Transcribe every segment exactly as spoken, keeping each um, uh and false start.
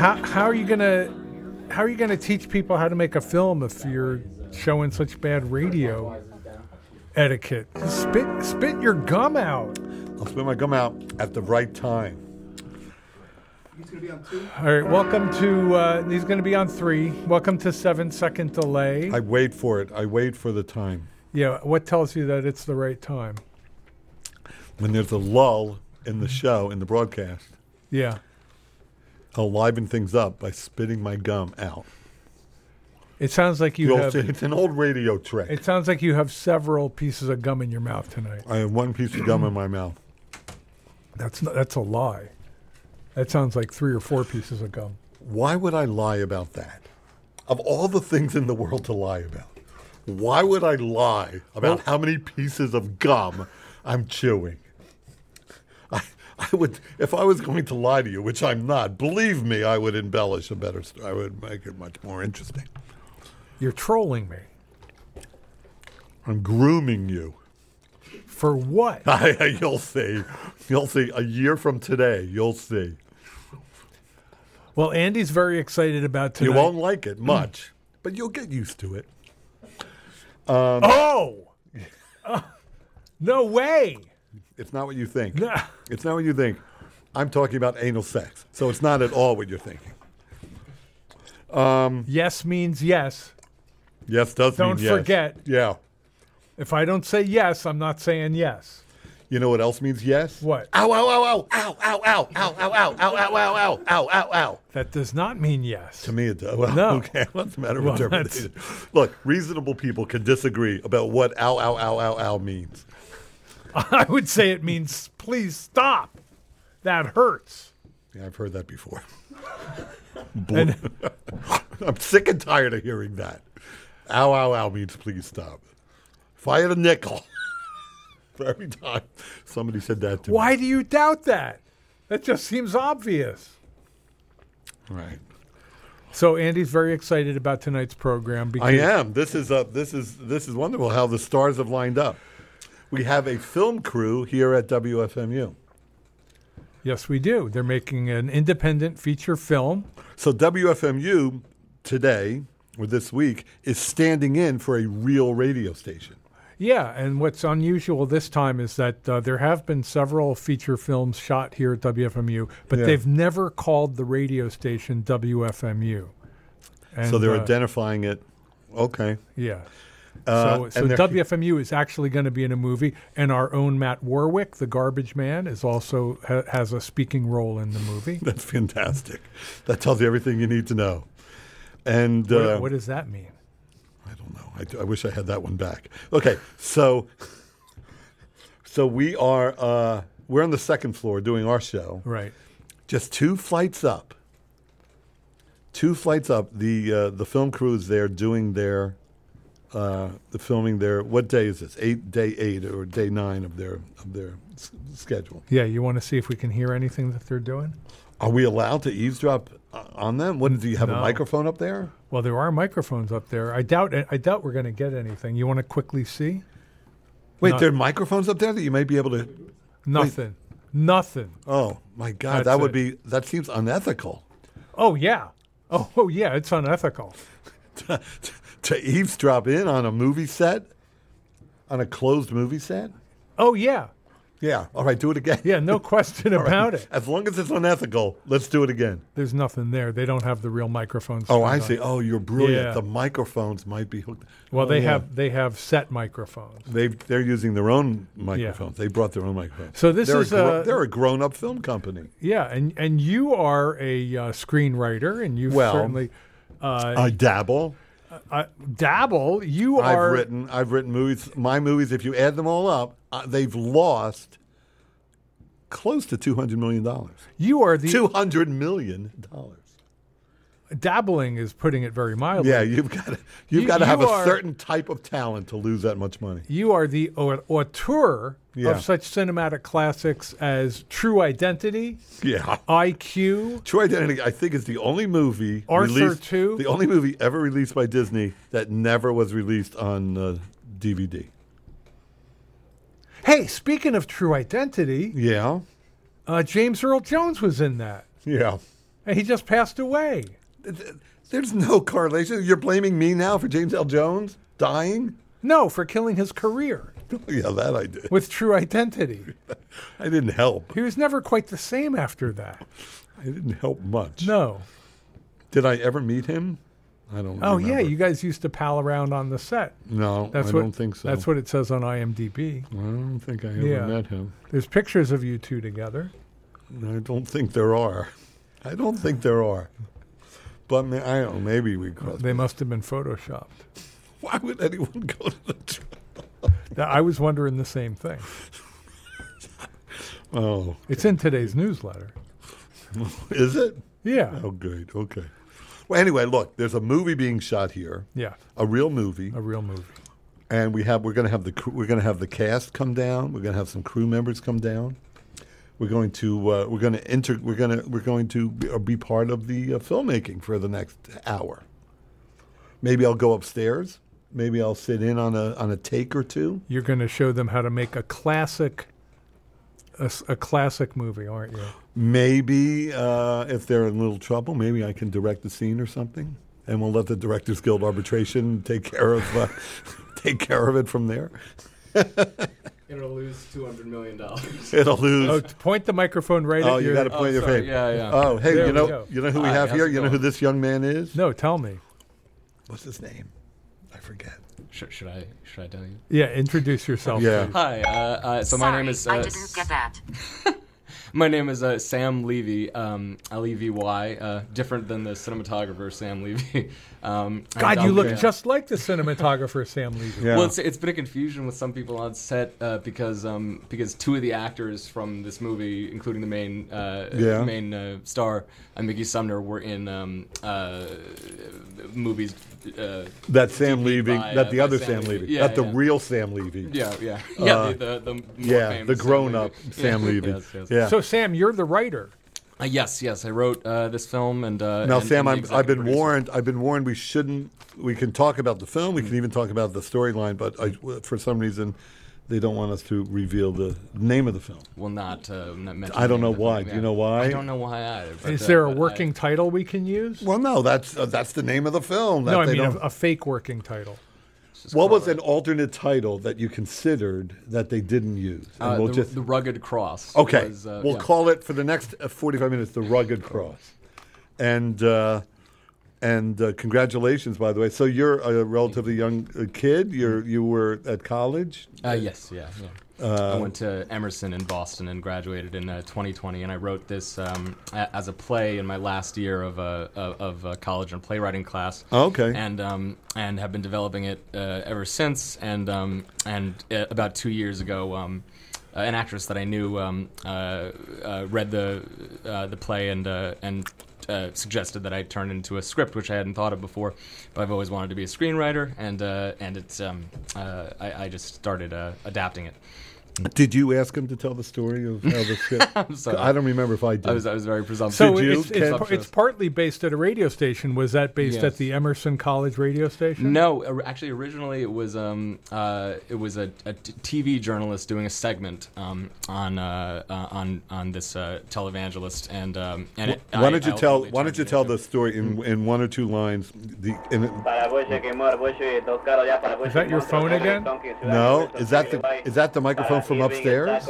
how how are you gonna how are you gonna teach people how to make a film if you're showing such bad radio etiquette? Spit spit your gum out. I'll spit my gum out at the right time. He's going to be on two. All right, welcome to. Uh, he's going to be on three. Welcome to seven second delay. I wait for it. I wait for the time. Yeah, what tells you that it's the right time? When there's a lull in the show, in the broadcast, Yeah. I'll liven things up by spitting my gum out. It sounds like you You'll have. see, it's an old radio trick. It sounds like you have several pieces of gum in your mouth tonight. I have one piece of gum in my mouth. That's not, that's a lie. That sounds like three or four pieces of gum. Why would I lie about that? Of all the things in the world to lie about, why would I lie about Well, how many pieces of gum I'm chewing? I, I would, if I was going to lie to you, which I'm not, believe me, I would embellish a better story. I would make it much more interesting. You're trolling me. I'm grooming you. For what? You'll see. You'll see. A year from today, you'll see. Well, Andy's very excited about tonight. You won't like it much, but you'll get used to it. Um, oh! Uh, no way! It's not what you think. Nah. It's not what you think. I'm talking about anal sex, so it's not at all what you're thinking. Um, yes means yes. Yes does Don't mean yes. forget. Yeah. If I don't say yes, I'm not saying yes. You know what else means yes? What? Ow, ow, ow, ow, ow, ow, ow, ow, ow, ow, ow, ow, ow, ow, ow, ow, ow. That does not mean yes. To me it does. Well, No. okay, what's the matter Well, with interpretation? Look, reasonable people can disagree about what ow, ow, ow, ow, ow means. I would say it means please stop. That hurts. Yeah, I've heard that before. And I'm sick and tired of hearing that. Ow, ow, ow means please stop. If I had a nickel for every time somebody said that to Why me. do you doubt that? That just seems obvious. Right. So Andy's very excited about tonight's program. Because I am. This is uh, this is this is wonderful how the stars have lined up. We have a film crew here at W F M U. Yes, we do. They're making an independent feature film. So W F M U today, or this week, is standing in for a real radio station. Yeah, and what's unusual this time is that uh, there have been several feature films shot here at W F M U, but Yeah. they've never called the radio station W F M U. And, so they're uh, identifying it. Okay. Yeah. Uh, so so and they're- W F M U is actually going to be in a movie, and our own Matt Warwick, the garbage man, is also ha- has a speaking role in the movie. That's fantastic. That tells you everything you need to know. And What, uh, what does that mean? I don't know. I, I wish I had that one back. Okay, so so we are uh, we're on the second floor doing our show. Right. Just two flights up. Two flights up. The uh, the film crew is there doing their uh, the filming their. What day is this? Eight day eight or day nine of their of their s- schedule. Yeah, you want to see if we can hear anything that they're doing? Are we allowed to eavesdrop uh, on them? What do you have No. a microphone up there? Well, there are microphones up there. I doubt. I doubt we're going to get anything. You want to quickly see? Wait, No. there are microphones up there that you may be able to. Nothing. Nothing. Oh my God, That's that would it. be that seems unethical. Oh yeah. Oh, oh yeah. It's unethical. to, to eavesdrop in on a movie set, on a closed movie set. Oh yeah. Yeah. All right, do it again. Yeah. No question All right. about it. As long as it's unethical, let's do it again. There's nothing there. They don't have the real microphones. Oh, turned I on. see. Oh, you're brilliant. Yeah. The microphones might be hooked. Well, Oh, they yeah. have they have set microphones. They they're using their own microphones. They brought their own microphones. So this they're is a gro- a- they're a grown up film company. Yeah, and and you are a uh, screenwriter, and you Well, certainly uh, I dabble. uh, dabble. You I've are written I've written movies. My movies, if you add them all up, uh, they've lost close to two hundred million dollars. you are the Two hundred million dollars. dabbling is putting it very mildly. Yeah, you've got to you've You- got to have you a are- certain type of talent to lose that much money. You are the au- auteur Yeah. of such cinematic classics as True Identity, Yeah. I Q, True Identity, I think, is the only movie Arthur released, two. the only movie ever released by Disney that never was released on uh, D V D. Hey, speaking of True Identity, Yeah, uh, James Earl Jones was in that. yeah. And he just passed away. There's no correlation. You're blaming me now for James L. Jones dying? No, for killing his career Yeah, that I did. with True Identity. I didn't help. He was never quite the same after that. I didn't help much. No. Did I ever meet him? I don't Oh, remember. yeah, you guys used to pal around on the set. No, That's I what, don't think so. That's what it says on I M D B. I don't think I ever Yeah. met him. There's pictures of you two together. I don't think there are. I don't think there are. But ma- I don't know, maybe we crossed. They must have been photoshopped. Why would anyone go to the tr- Now, I was wondering the same thing. Oh, It's in today's newsletter. is it? Yeah. Oh, good. Okay. Well, anyway, look, there's a movie being shot here, Yeah. a real movie, A real movie. and we have we're going to have the cr- we're going to have the cast come down. We're going to have some crew members come down. We're going to uh, we're going to enter we're going to we're going to be, uh, be part of the uh, filmmaking for the next hour. Maybe I'll go upstairs. Maybe I'll sit in on a on a take or two. You're going to show them how to make a classic, a, s- a classic movie, aren't you? Maybe uh, if they're in a little trouble, maybe I can direct the scene or something, and we'll let the Directors Guild arbitration take care of uh, take care of it from there. It'll lose two hundred million dollars. It'll lose. Oh, t- point the microphone right Oh, at you your... got to point Oh, your sorry. face. Yeah, yeah. Oh, hey, There you we know, go. you know who we Hi, have how's here? it You know who going? this young man is? No, tell me. What's his name? I forget. Should, should I? Should I tell you? Yeah, introduce yourself. Yeah. please. Hi. Uh, uh, so Sorry, my name is. Uh, I didn't get that. My name is uh, Sam Levy. Um, L E V Y. Uh, different than the cinematographer Sam Levy. um, God, and you I'll look be- just like the cinematographer Sam Levy. Yeah. Well, it's, it's been a confusion with some people on set uh, because um, because two of the actors from this movie, including the main uh, Yeah. main uh, star, uh, Mickey Sumner, were in um, uh, movies. Uh, That Sam D V D Levy, by, that uh, the by other Sam Sam Levy. Levy, Yeah, not the yeah. real Sam Levy. Yeah, yeah, yeah. Uh, the, the, the more Yeah, famous the Sam grown-up Levy. Sam Yeah, Levy. yes, yes. Yeah. So, Sam, you're the writer. Uh, yes, yes. I wrote uh, this film, and uh, Now, and, Sam, and the I'm, I've been executive producer. warned. I've been warned. We shouldn't. We can talk about the film. We can even talk about the storyline. But I, for some reason, they don't want us to reveal the name of the film. Will not, uh, not mention. I don't the know name of the why. film, Do yeah. you know why? I don't know why either. But, Is uh, there a but working I, title we can use? Well, no, that's uh, that's the name of the film. That no, I they mean a, don't- a fake working title. just what call was it, an alternate title that you considered that they didn't use? And Uh, we'll the, just the Rugged Cross. okay. was, uh, we'll yeah. call it for the next uh, forty-five minutes the Rugged Cross. And uh, and uh, congratulations, by the way. So you're a relatively young uh, kid. You're you were at college. Uh, yes, yeah, yeah. Uh, I went to Emerson in Boston and graduated in uh, twenty twenty, and I wrote this um, a- as a play in my last year of uh, of, of uh, college and playwriting class. Okay. And um, and have been developing it uh, ever since. And um, and uh, about two years ago, um, uh, an actress that I knew um, uh, uh, read the uh, the play and uh, and. Uh, suggested that I turn it into a script, which I hadn't thought of before, but I've always wanted to be a screenwriter, and uh, and it's um, uh, I, I just started uh, adapting it. Did you ask him to tell the story of how the script? I'm sorry. I don't remember if I did. I was I was very presumptuous. So Did you, it's, Ken? it's, par- it's partly based at a radio station. Was that based Yes. at the Emerson College radio station? No, or- actually, originally it was um uh it was a, a t- T V journalist doing a segment um on uh, uh on on this uh, televangelist, and um and it, why I- don't you I tell ultimately Why don't turned you it tell into- the story in in one or two lines? The in, Is that your phone again? no, is that the is that the microphone from upstairs?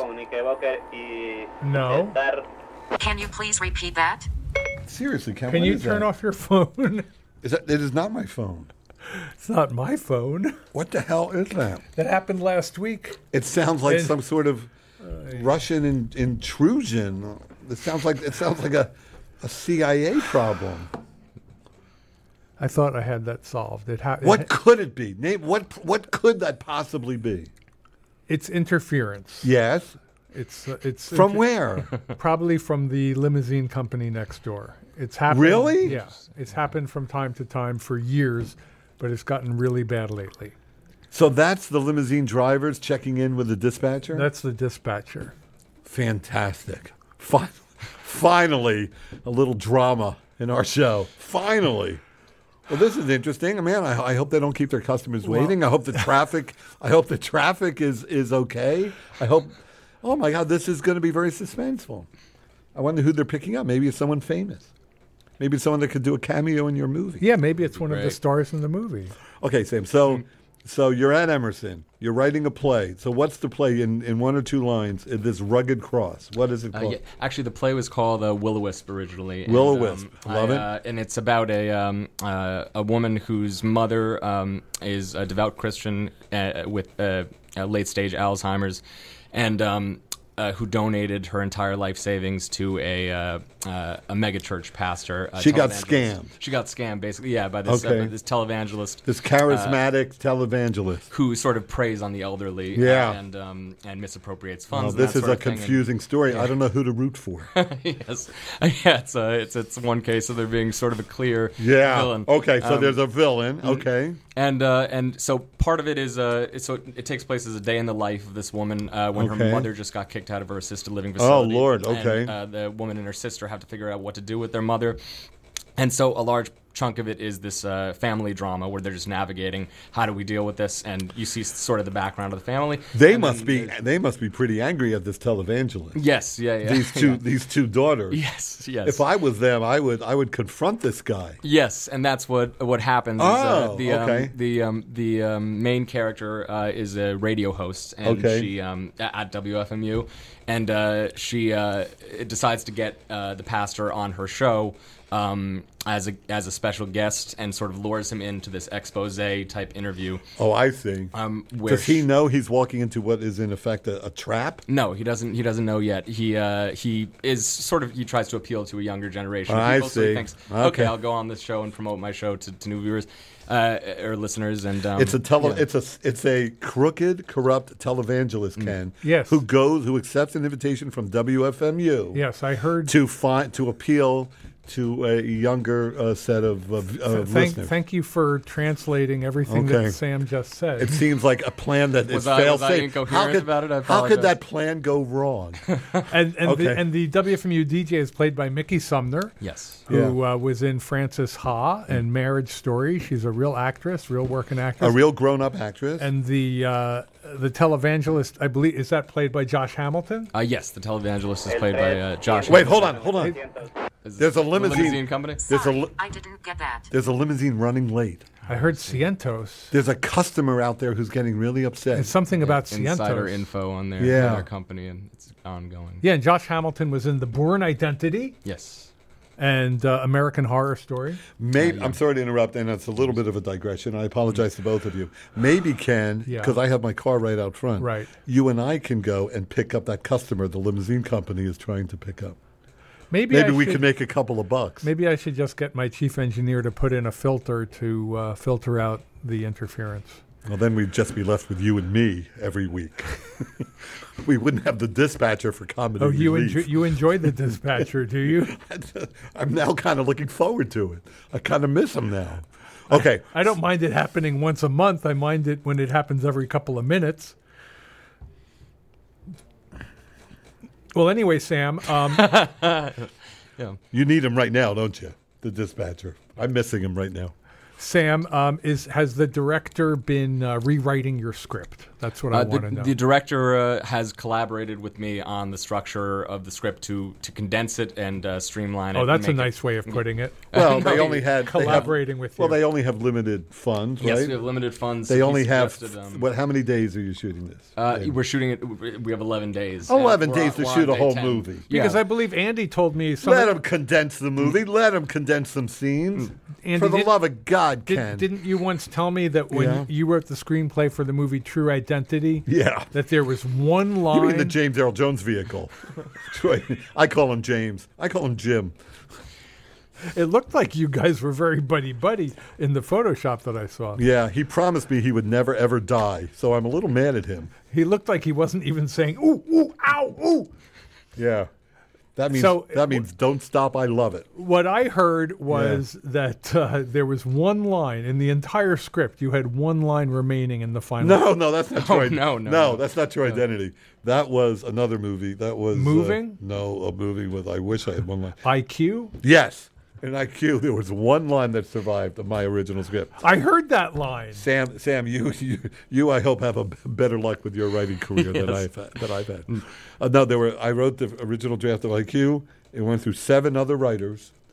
No. Can you please repeat that? Seriously, Ken, Can what you is turn that? off your phone? Is that it is not my phone. It's not my phone. What the hell is that? That happened last week. It sounds like And- some sort of Russian in, intrusion. It sounds like it sounds like a a C I A problem. I thought I had that solved. It ha- What it- could it be? Name what what could that possibly be? It's interference. Yes. It's uh, it's From inter- where? Probably from the limousine company next door. It's happened. Really? Yeah. It's happened from time to time for years, but it's gotten really bad lately. So that's the limousine drivers checking in with the dispatcher? That's the dispatcher. Fantastic. Fi- Finally, a little drama in our show. Finally. Well, this is interesting. Man, I, I hope they don't keep their customers waiting. I hope the traffic. I hope the traffic is is okay. I hope. Oh my God, this is going to be very suspenseful. I wonder who they're picking up. Maybe it's someone famous. Maybe someone that could do a cameo in your movie. Yeah, maybe it's one of the Great. stars in the movie. Okay, Sam. So, so you're at Emerson. You're writing a play. So, what's the play in, in one or two lines? uh, This Rugged Cross. What is it Uh, called? yeah, actually, the play was called uh, Will-O-Wisp originally. Will-O-Wisp. um, Love I, it. Uh, and it's about a um, uh, a woman whose mother um, is a devout Christian uh, with uh, uh, late stage Alzheimer's, and um, uh, who donated her entire life savings to a uh, uh, a megachurch pastor. a She got televangelist. scammed. She got scammed, basically. Yeah, by this Okay. uh, this televangelist. This charismatic televangelist. Who sort of preys on the elderly Yeah. uh, and um, and misappropriates Well, funds. and this that is sort a of thing, and- confusing story. I don't know who to root for. yes, yeah, it's uh, it's it's one case of there being sort of a clear Yeah. villain. Okay, so Um, there's a villain. Okay. and uh, and so part of it is uh, it- so it takes place as a day in the life of this woman uh, when Okay. her mother just got kicked out of her assisted living facility. Oh, Lord, okay. And, uh, the woman and her sister have to figure out what to do with their mother, and so a large chunk of it is this uh, family drama where they're just navigating how do we deal with this, and you see sort of the background of the family. They And must then be there's- they must be pretty angry at this televangelist. Yes, yeah, yeah. These two yeah. these two daughters. Yes, yes. If I was them, I would I would confront this guy. Yes, and that's what what happens. is, uh, Oh, the, um, okay. The um, the um, main character uh, is a radio host, and Okay. she um, a- at W F M U, and uh, she uh, decides to get uh, the pastor on her show. Um, as a as a special guest, and sort of lures him into this expose type interview. Oh, I see. Um, where Does he sh- know he's walking into what is in effect a, a trap? No, he doesn't. He doesn't know yet. He uh, he is sort of. He tries to appeal to a younger generation. Oh, of I people, so he see. thinks, Okay. okay, I'll go on this show and promote my show to, to new viewers uh, or listeners. And um, It's a tele, yeah. it's a it's a crooked, corrupt televangelist, Ken. Yes. Who goes who accepts an invitation from W F M U Yes, I heard. to find to appeal to a younger uh, set of, of, of thank, listeners. thank you for translating everything Okay. that Sam just said. It seems like a plan that is Was I- fail was I safe. incoherent how could, about it? I how apologize. could that plan go wrong? and and, Okay. the, and the W F M U D J is played by Mickey Sumner, yes. who uh, was in Frances Ha and Marriage Story. She's a real actress, real working actress. a real grown-up actress. and the uh, the televangelist, I believe, is that played by Josh Hamilton? Uh, yes, the televangelist is played by uh, Josh. Wait, hold on, hold on. Is There's a the limousine. limousine company. There's a li- I didn't get that. there's a limousine running late. I heard Cientos. There's a customer out there who's getting really upset. It's something about Insider Cientos. info on their, Yeah. on their company, and it's ongoing. Yeah, and Josh Hamilton was in The Bourne Identity Yes. and uh, American Horror Story. Maybe I'm sorry to interrupt, and it's a little bit of a digression. I apologize to both of you. Maybe Ken, Yeah. because I have my car right out front. Right. You and I can go and pick up that customer the limousine company is trying to pick up. Maybe Maybe I we should, could make a couple of bucks. Maybe I should just get my chief engineer to put in a filter to uh, filter out the interference. Well, then we'd just be left with you and me every week. We wouldn't have the dispatcher for comedy Oh, you relief. enjoy, you enjoy the dispatcher, do you? I'm now kind of looking forward to it. I kind of miss him now. Okay. I don't mind it happening once a month. I mind it when it happens every couple of minutes. Well, anyway, Sam, um, Yeah. You need him right now, don't you? The dispatcher. I'm missing him right now. Sam, um, is has the director been uh, rewriting your script? That's what I Uh, want the, to know. the director uh, has collaborated with me on the structure of the script to to condense it and uh, streamline it. oh, and that's a make it- nice way of putting it. Well, No, they he- only had they have- Collaborating with Well, you. they only have limited funds, Yes, right? we have limited funds. They He only have suggested, um, what? How many days are you shooting this? Uh, in? we're shooting it. We have eleven days. eleven And we're days on- to we're shoot on a day whole ten. movie. Because yeah. I believe Andy told me some. Let him condense the movie. Let him condense some scenes. Andy, For the did- love of God, Did, Ken. didn't you once tell me that when Yeah. you wrote the screenplay for the movie True Identity, Yeah. that there was one You line? mean the James Earl Jones vehicle? Troy, I call him James. I call him Jim. It looked like you guys were very buddy buddy in the Photoshop that I saw. Yeah, he promised me he would never ever die, so I'm a little mad at him. He looked like he wasn't even saying "ooh, ooh, ow, ooh." Yeah, that means So, that means don't stop. I love it. What I heard was that uh, there was one line in the entire script. You had one line remaining in the final. No, no, that's not Oh, true. no, no, no, no. that's not True Identity. That was another movie. That was uh, Moving? no, a movie with. I wish I had one line. I Q. Yes, in I Q there was one line that survived of my original script. I heard that line. Sam, Sam, you, you, you, I hope have a b- better luck with your writing career than Yes. I've had, that I've had. Uh, no, there were. I wrote the original draft of I Q. It went through seven other writers,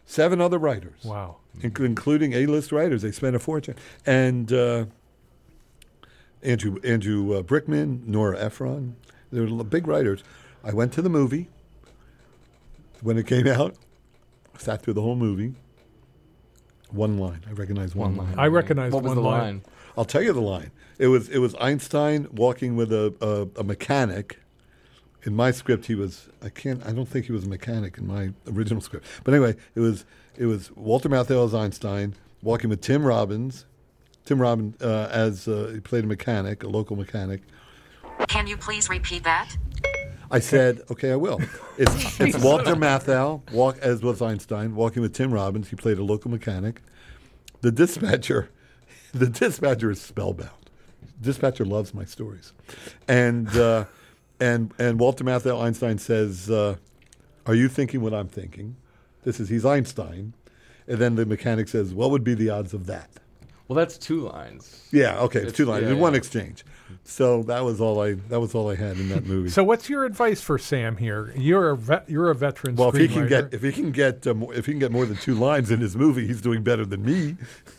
Seven other writers. Wow. inc- including A-list writers. They spent a fortune. And uh, Andrew Andrew uh, Brickman, Nora Ephron, they were big writers. I went to the movie. When it came out, I sat through the whole movie. One line. I recognized one, One line. I recognize What was one the line. line? I'll tell you the line. It was it was Einstein walking with a, a, a mechanic. In my script, he was I can't I don't think he was a mechanic in my original script. But anyway, it was it was Walter Matthau as Einstein walking with Tim Robbins. Tim Robbins uh, as uh, he played a mechanic, a local mechanic. Can you please repeat that? I said, okay, I will. It's, it's Walter Matthau, walk as was Einstein, walking with Tim Robbins. He played a local mechanic. The dispatcher, the dispatcher is spellbound. Dispatcher loves my stories, and uh, and and Walter Matthau Einstein says, uh, "Are you thinking what I'm thinking?" This is he's Einstein, and then the mechanic says, "What would be the odds of that?" Well, that's two lines. Yeah, okay, it's, It's- two lines, yeah, in one yeah. exchange. So that was all I that was all I had in that movie. So, what's your advice for Sam here? You're a vet, you're a veteran. Well, if he can screenwriter. get if he can get uh, more, if he can get more than two lines in his movie, he's doing better than me.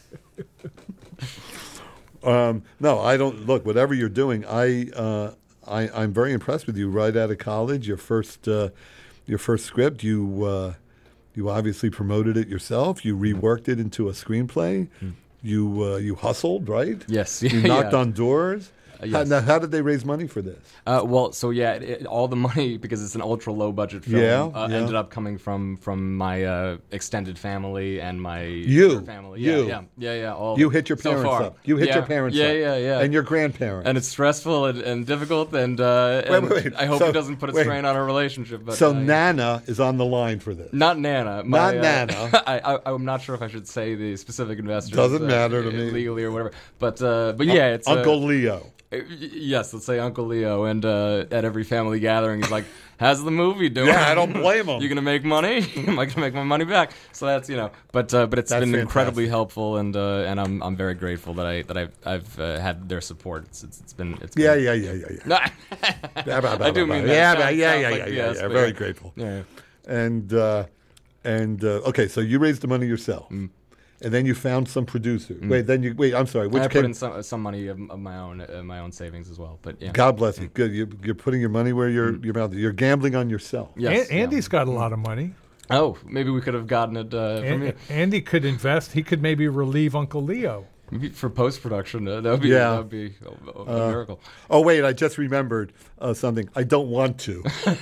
um, no, I don't look. Whatever you're doing, I, uh, I I'm very impressed with you. Right out of college, your first uh, your first script, you uh, you obviously promoted it yourself. You reworked it into a screenplay. You uh, you hustled, right? Yes. You knocked yeah. on doors. Uh, How, yes. now, how did they raise money for this? Uh, well, so yeah, it, it, all the money, because it's an ultra low budget film, Yeah, uh, yeah. ended up coming from from my uh, extended family and my You, other family. Yeah, you. yeah, yeah, yeah. All You hit your so parents far. up. You hit Yeah, your parents yeah, up. Yeah, yeah, And your grandparents. And it's stressful and, and difficult, and, uh, Wait, and wait, wait. I hope So- it doesn't put a wait. strain on our relationship. But so uh, Nana is on the line for this. Not Nana. My, Not uh, Nana. I, I, I'm not sure if I should say the specific investors. Doesn't uh, matter to me. legally or whatever. But uh, but yeah, it's uh, Uncle Leo. Uh, y- Yes, let's say Uncle Leo, and uh, at every family gathering, he's like, "How's the movie doing?" Yeah, I don't blame him. You gonna make money? Am I gonna make my money back? So that's you know, but uh, but it's That's been fantastic. incredibly helpful, and uh, and I'm I'm very grateful that I that I've I've uh, had their support. It's, it's it's been it's Yeah, been, yeah, yeah, yeah, yeah. No, Blah, blah, blah, I do blah, mean blah. that. Yeah, Sounds- yeah, yeah, sounds yeah, like yeah, yes, yeah. but Very yeah. grateful. Yeah. And uh, and uh, okay, so you raised the money yourself, Mm. and then you found some producer. Wait, then you wait. I'm sorry. Which I came? put in some some money of, of my own uh, my own savings as well. But yeah, God bless you. Good. You, you're putting your money where your your mouth. You're gambling on yourself. yes, An- yeah. Andy's got a lot of money. Oh, maybe we could have gotten it uh, from An- you. Andy could invest. He could maybe relieve Uncle Leo. Maybe for post production. Uh, that would be Yeah. that would be a, a, a miracle. Oh wait, I just remembered uh, something. I don't want to.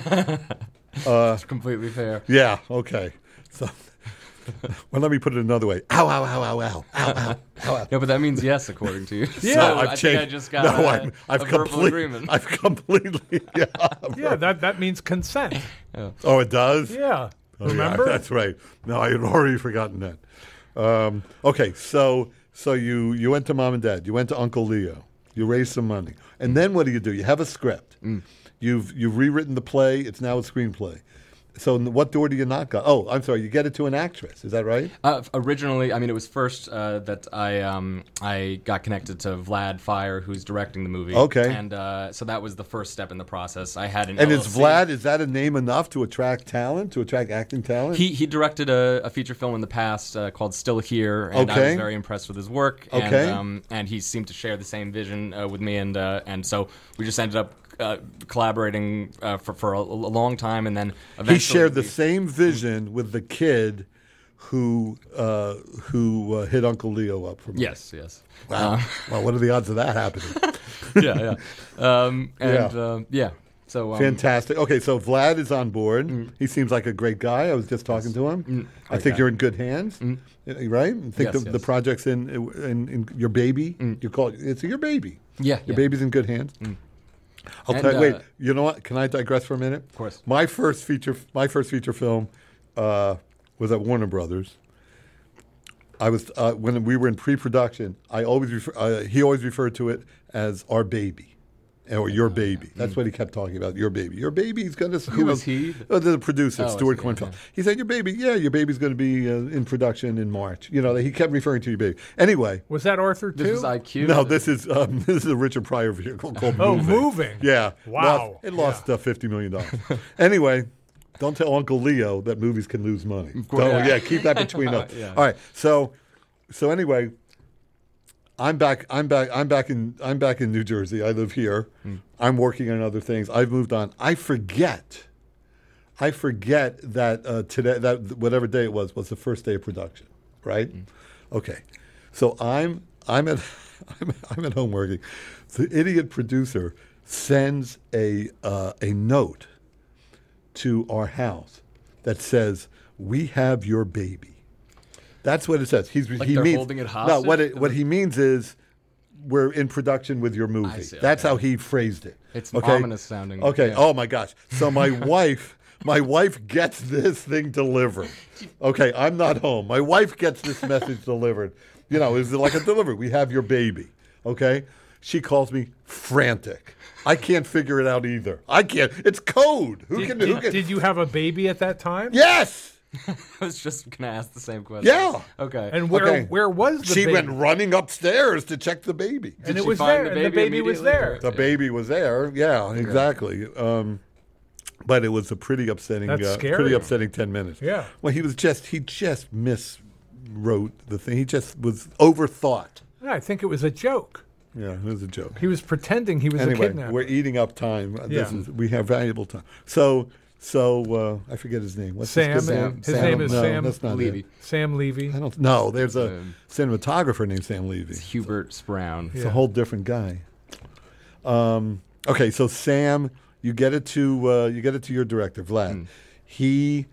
It's completely fair. Yeah. Okay. So, well, let me put it another way. Ow! Ow! Ow! Ow! Ow! Ow! Ow! Ow! ow. No, but that means yes, according to you. Yeah, so I've I changed. think I just got no, a, I'm, I've a verbal complete- agreement. I've completely. Yeah. Yeah, that, that means consent. Oh, it does. Yeah. Oh, yeah, Remember? that's right. No, I had already forgotten that. Um, okay, so so you you went to mom and dad. You went to Uncle Leo. You raised some money, and then what do you do? You have a script. Mm. You've you've rewritten the play. It's now a screenplay. So n- what door do you knock on? Oh, I'm sorry. You get it to an actress. Is that right? Uh, originally, I mean, it was first uh, that I um, I got connected to Vlad Fire, who's directing the movie. Okay. And uh, so that was the first step in the process. I had an And L L is C. Vlad? Is that a name enough to attract talent? To attract acting talent? He he directed a, a feature film in the past uh, called Still Here, and I Okay. was very impressed with his work. Okay. And, um, and he seemed to share the same vision uh, with me, and uh, and so we just ended up uh, collaborating uh, for for a, a long time, and then eventually He shared the we- same vision with the kid who uh, who uh, hit Uncle Leo up from. Yes, yes. Wow. well, what are the odds of that happening? yeah, yeah. Um, and Yeah. um, yeah. So um, Fantastic. Okay, so Vlad is on board. He seems like a great guy. I was just talking to him. I great think guy. you're in good hands, Uh, right? I think Yes, the, yes. the project's in, in, in your baby. You call it, it's your baby. Yeah, Your yeah. baby's in good hands. I'll And, tell you. Wait, uh, you know what? Can I digress for a minute? Of course. My first feature, my first feature film, uh, was at Warner Brothers. I was uh, when we were in pre-production. I always refer, uh, he always referred to it as our baby, or your baby. That's what he kept talking about. Your baby. Your baby's going to. Who was he? Uh, the producer, Oh, I Stuart see, yeah, Cornfeld. yeah. He said, "Your baby. Yeah, your baby's going to be uh, in production in March." You know, he kept referring to your baby. Anyway. Was that Arthur too? This was I Q. No, this is um, this is a Richard Pryor vehicle called Oh, Moving. Moving. Yeah. Wow. Lost, it lost uh, fifty million dollars. Anyway, Don't tell Uncle Leo that movies can lose money. course, Don't- yeah. yeah, keep that between us. Yeah. All right. So, so anyway, I'm back. I'm back. I'm back in. I'm back in New Jersey. I live here. Mm. I'm working on other things. I've moved on. I forget. I forget that uh, today, that whatever day it was, was the first day of production. Right. Mm. Okay. So I'm. I'm at. I'm, I'm at home working. The idiot producer sends a uh, a note to our house that says, "We have your baby." That's what it says. He's Like he they're means holding it no. hostage? What it, what he means is we're in production with your movie. see, That's okay. how he phrased it. It's okay? ominous sounding. Okay. Yeah. Oh my gosh. So my wife, my wife gets this thing delivered. Okay, I'm not home. My wife gets this message delivered. You know, it's like a delivery. We have your baby. Okay. She calls me frantic. I can't figure it out either. I can't. It's code. Who Did, can? Who did, can? did you have a baby at that time? Yes. I was just gonna ask the same question. Yeah. Okay. And where Okay. where was the She baby? went running upstairs to check the baby. and Did it she was find there, the and the baby baby was immediately, there. or- The baby was there. Yeah, exactly. Um, but it was a pretty upsetting, That's uh, scary. pretty upsetting ten minutes. Yeah. Well, he was just he just miswrote the thing. He just was overthought. Yeah, I think it was a joke. Yeah, it was a joke. He was pretending he was a Anyway, kidnapper. we're eating up time. Uh, This Yeah. is, we have valuable time. So, so uh, I forget his name. What's Sam. his, good Sam- name? His Sam- name is no, Sam that's not Levy. it. Sam Levy. I don't. No, there's a Um, cinematographer named Sam Levy. Hubert Sprown. It's Yeah. a whole different guy. Um, okay, so Sam, you get it to uh, you get it to your director, Vlad. Mm. He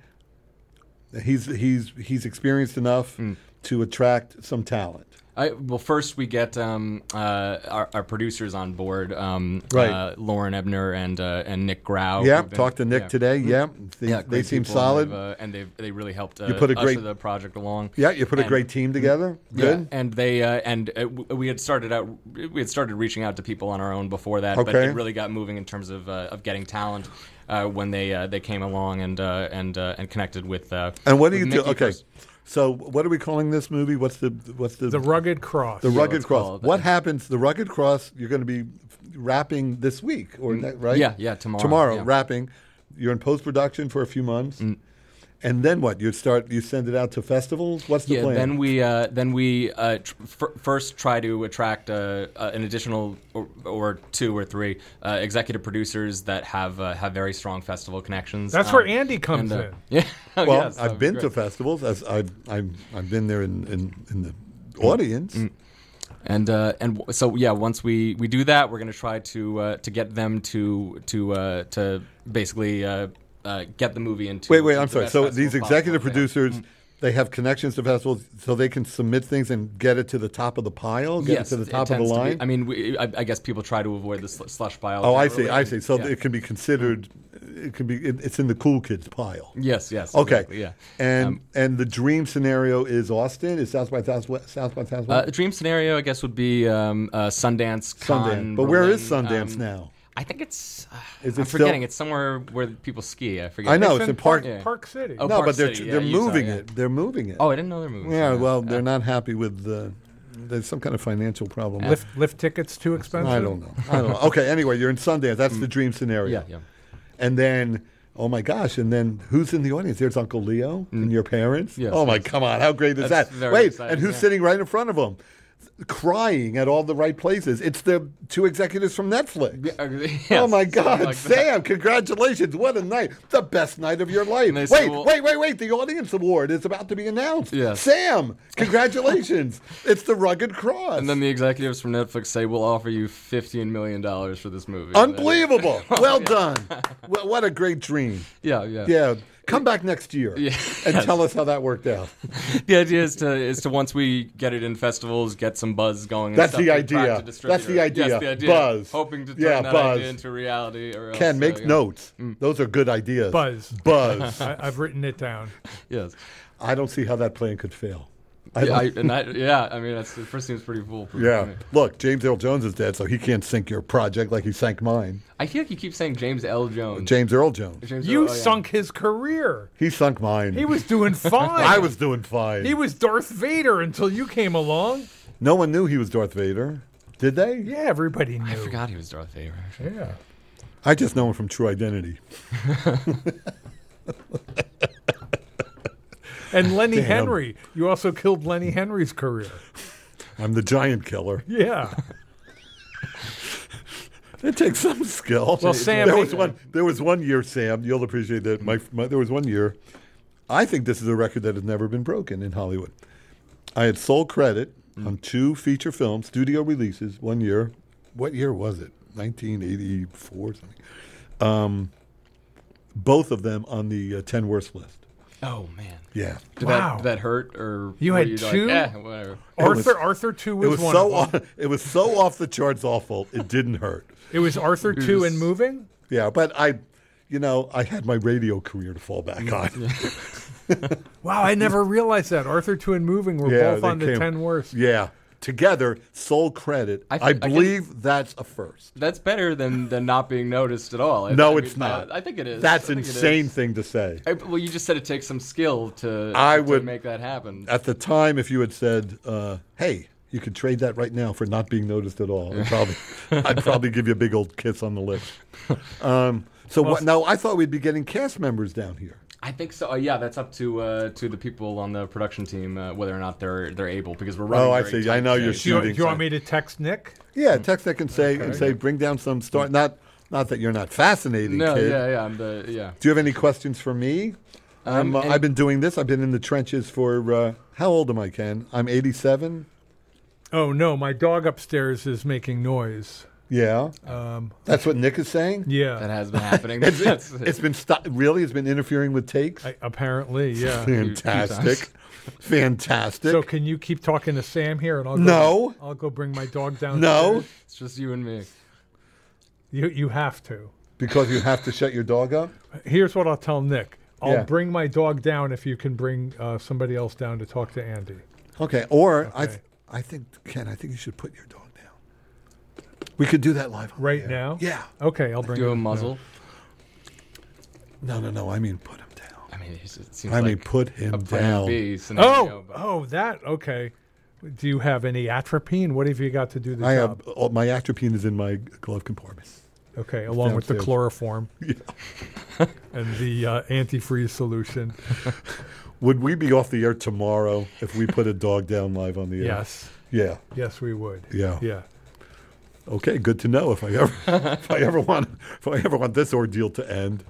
he's he's he's experienced enough Mm. to attract some talent. I, well, first we get um, uh, our, our producers on board, um, Right. uh, Lauren Ebner and uh, and Nick Grau. yeah, who've been- talked to Nick yeah. today. Yeah, they, Yeah, they great seem people, solid. and they've, uh, and they they really helped uh, You put a usher great- the project along. yeah, you put a and- great team together. Good. Yeah, and they uh, and uh, w- we had started out we had started reaching out to people on our own before that, but Okay. it really got moving in terms of uh, of getting talent uh, when they uh, they came along and uh, and uh, and connected with. Uh, And what do with you do? Mickey Okay, first. so what are we calling this movie? What's the what's the The Rugged Cross. the Rugged it's Cross? called. What happens? The Rugged Cross. You're going to be wrapping this week, or ne- right? Mm, yeah, yeah, tomorrow, Tomorrow, yeah. wrapping. You're in post production for a few months, and then what? You start. You send it out to festivals. What's the Yeah, plan? then we uh, then we uh, tr- f- first try to attract uh, uh, an additional or, or two or three uh, executive producers that have uh, have very strong festival connections. That's Um, where Andy comes and, uh, in. Yeah, oh, well, yes, that I've would be been to great. festivals. As I've I've I've been there in in, in the audience. And uh, and w- so yeah, once we, we do that, we're going to try to uh, to get them to to uh, to basically uh, uh, get the movie into. Wait, wait. the I'm sorry. best So festivals these possible. executive Yeah. producers. They have connections to festivals, so they can submit things and get it to the top of the pile, get Yes, it to the it top of the tends to be- line. I mean, we, I, I guess people try to avoid the sl- slush pile. oh, I see. generally, I and- see. So yeah. it can be considered. It can be. It, it's in the cool kids pile. Yes, yes. Okay. exactly, yeah. And Um, and the dream scenario is Austin. Is South by Southwest? South by Uh, Southwest. a dream scenario, I guess, would be um, uh, Sundance. Sundance. Con, But where is Berlin, Sundance um, now? I think it's. Uh, Is I'm it still- forgetting. It's somewhere where people ski. I forget. I know, It's it's in in Park. Park, Yeah. Park City. Oh, no, Park but they're City, yeah, they're Utah, moving yeah. it. They're moving it. Oh, I didn't know they're moving. yeah. so, Well, yeah. they're not happy with the. There's some kind of financial problem. Lift, lift tickets too expensive? I don't know. I don't know. Okay. Anyway, you're in Sundance. That's the dream scenario. Yeah, yeah. And then, oh my gosh! And then who's in the audience? There's Uncle Leo and your parents. Yes, oh my, yes. come on! How great is That's that? very Wait, exciting, and who's yeah. sitting right in front of them, crying at all the right places? It's the two executives from Netflix. Yeah, uh, oh yes, my something God, like that. Sam! Congratulations! What a night! The best night of your life. And they Wait, say, well- wait, wait, wait! The audience award is about to be announced. Yes. Sam! Congratulations! It's the Rugged Cross. And then the executives from Netflix say, "We'll offer you fifteen million dollars for this movie." And then- Unbelievable! Well done. Well, what a great dream. Yeah, yeah. Yeah, come back next year Yeah. and tell us how that worked out. The idea is to is to once we get it in festivals, get some buzz going. And That's stuff the to idea. attract a That's distributor. the idea. Yes, the idea. Buzz. Hoping to turn Yeah, that buzz. idea into reality. Or else, Ken, uh, make yeah. notes. Those are good ideas. Buzz. Buzz. I, I've written it down. Yes. I don't see how that plan could fail. I Yeah, I, don't- and I, yeah, I mean, that's, it first seems pretty foolproof. yeah. to me. Look, James Earl Jones is dead, so he can't sink your project like he sank mine. I feel like you keep saying James L. Jones. James Earl Jones. James You Earl- oh, yeah. sunk his career. He sunk mine. He was doing fine. I was doing fine. He was Darth Vader until you came along. No one knew he was Darth Vader. Did they? Yeah, everybody knew. I forgot he was Darth Vader. Actually. Yeah. I just know him from True Identity. And Lenny Damn. Henry. You also killed Lenny Henry's career. I'm the giant killer. Yeah. It takes some skill. Well, Sam, there was he- one. There was one year, Sam. You'll appreciate that. My, my there was one year. I think this is a record that has never been broken in Hollywood. I had sole credit on two feature films, studio releases, one year. What year was it? nineteen eighty-four, something. Um, both of them on the uh, ten worst list. Oh man. Yeah. Did, Wow. that, did that hurt or You were had like, two? eh, whatever. Arthur was- Arthur two was, It was one so of them. off, it was so off the charts awful. It didn't hurt. It was Arthur two was- and Moving? Yeah, but I, you know, I had my radio career to fall back on. Wow, I never realized that. Arthur two and Moving were Yeah, both they on the came- ten worst. Yeah, together, sole credit. I, I- I can- believe that's a first. That's better than, than not being noticed at all. I, No, I it's mean, not. uh, I think it is. That's I think it insane is. thing to say. I, well, you just said it takes some skill to, I to would- make that happen. At the time, if you had said, uh, "Hey, you could trade that right now for not being noticed at all," I'd probably, I'd probably give you a big old kiss on the lips. Um, so what, now I thought we'd be getting cast members down here. I think so. Uh, yeah, that's up to uh, to the people on the production team uh, whether or not they're they're able because we're running. Oh, I very see. I tight know you're days. Do you, do shooting. you want me to text Nick? Yeah, text that can say and say, bring down some star. Not, not that you're not fascinating, No, kid. yeah, yeah, I'm the yeah. Do you have any questions for me? Um, I'm, uh, any- I've been doing this. I've been in the trenches for uh, how old am I, Ken? I'm eighty-seven. Oh, no, my dog upstairs is making noise. Yeah, Um, that's what Nick is saying. yeah, That has been happening. It's, That's- it's been sto- really. It's been interfering with takes. I, apparently, yeah. few Fantastic, fantastic. So can you keep talking to Sam here, and I'll go, No. I'll go bring my dog down. no, it's just you and me. you you have to. because you have to shut your dog up. Here's what I'll tell Nick. I'll Yeah. bring my dog down if you can bring uh, somebody else down to talk to Andy. Okay, or I, Okay. th- I think Ken, I think you should put your dog down. We could do that live on Right the air. now? Yeah. Okay, I'll bring Do a him. muzzle. No, no, no. I mean, put him down. I mean, it seems I like mean, put him a plan down. B scenario. Oh, but- oh, that okay. Do you have any atropine? What have you got to do the I job? have oh, my atropine is in my glove compartment. Okay, along with the downstairs. chloroform and the uh, antifreeze solution. Would we be off the air tomorrow if we put a dog down live on the air? Yes, Yeah. yes, we would. Yeah. Yeah. Okay. Good to know if I ever if I ever want if I ever want this ordeal to end.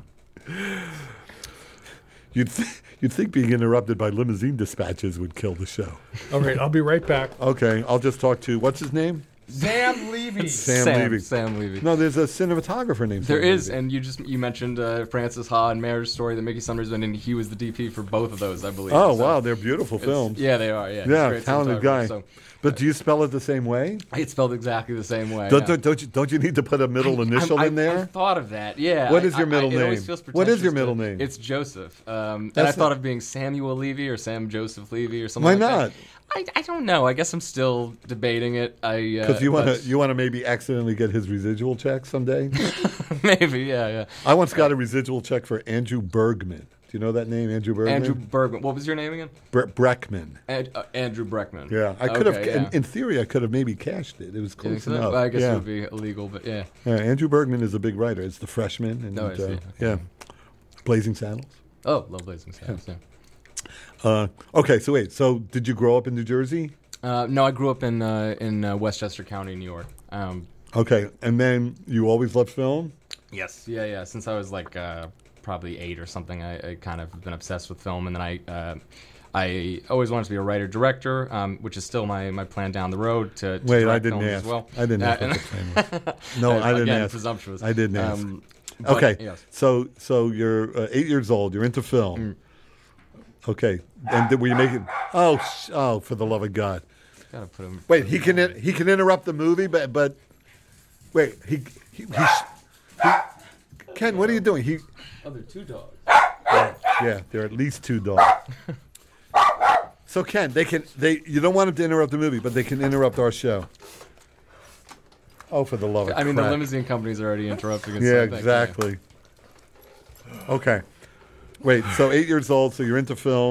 You'd th- you'd think being interrupted by limousine dispatches would kill the show. All right, I'll be right back. Okay. I'll just talk to what's his name? Sam Levy. Sam Sam Levy. Sam Levy. No, there's a cinematographer named. There Sam is, Levy. and you just you mentioned uh, Francis Ha and Marriage Story, the Mickey Summers one, and he was the D P for both of those, I believe. Oh So wow, they're beautiful it's- films. Yeah, they are. Yeah, he's a Yeah, great talented cinematographer, guy. So But do you spell it the same way? it's spelled exactly the same way. Don't, yeah. don't, don't you don't you need to put a middle I- initial I, in there? I thought of that. Yeah. What I- is your I- middle I- It always name? feels What is your pretentious middle to- name? It's Joseph. Um, and That's I thought not- of being Samuel Levy or Sam Joseph Levy or something. Why like not? That. I, I don't know. I guess I'm still debating it. I Because uh, you want to but- you want to maybe accidentally get his residual check someday. maybe yeah yeah. I once got a residual check for Andrew Bergman. Do you know that name, Andrew Bergman? Andrew Bergman. What was your name again? Bre- Breckman. Ad, uh, Andrew Breckman. Yeah, I could have. Okay, In, yeah. in theory, I could have maybe cashed it. It was You think close so? enough. Well, I guess yeah. it would be illegal, but yeah. Yeah, Andrew Bergman is a big writer. It's the Freshman, and Oh, I see. uh, Okay. yeah, Blazing Saddles. Oh, love Blazing Saddles. Yeah. Uh, okay, so wait. So did you grow up in New Jersey? Uh, no, I grew up in uh, in uh, Westchester County, New York. Um, Okay, and then you always loved film. yes. Yeah, yeah. Since I was like uh, probably eight or something, I, I kind of been obsessed with film, and then I. Uh, I always wanted to be a writer director, um, which is still my, my plan down the road to, to Wait, I direct didn't films ask. as well. I didn't Uh, ask and- what the plan was. No, I didn't Again, ask. presumptuous. I didn't ask. Um, but, Okay, Yes. so so you're uh, eight years old. You're into film. Mm. Okay, and then were you making? Oh, sh- oh, for the love of God! Gotta put him. Wait, he can in, he can interrupt the movie, but but wait, he he, he, sh- he Ken, what are you doing? He Other two dogs. yeah, there are at least two dogs. So Ken, they can they you don't want him to interrupt the movie, but they can interrupt our show. Oh, for the love of I mean, crap. the limousine company's are already interrupting us. Yeah, so I think, exactly. Okay. Wait, so eight years old, so you're into film. Yes.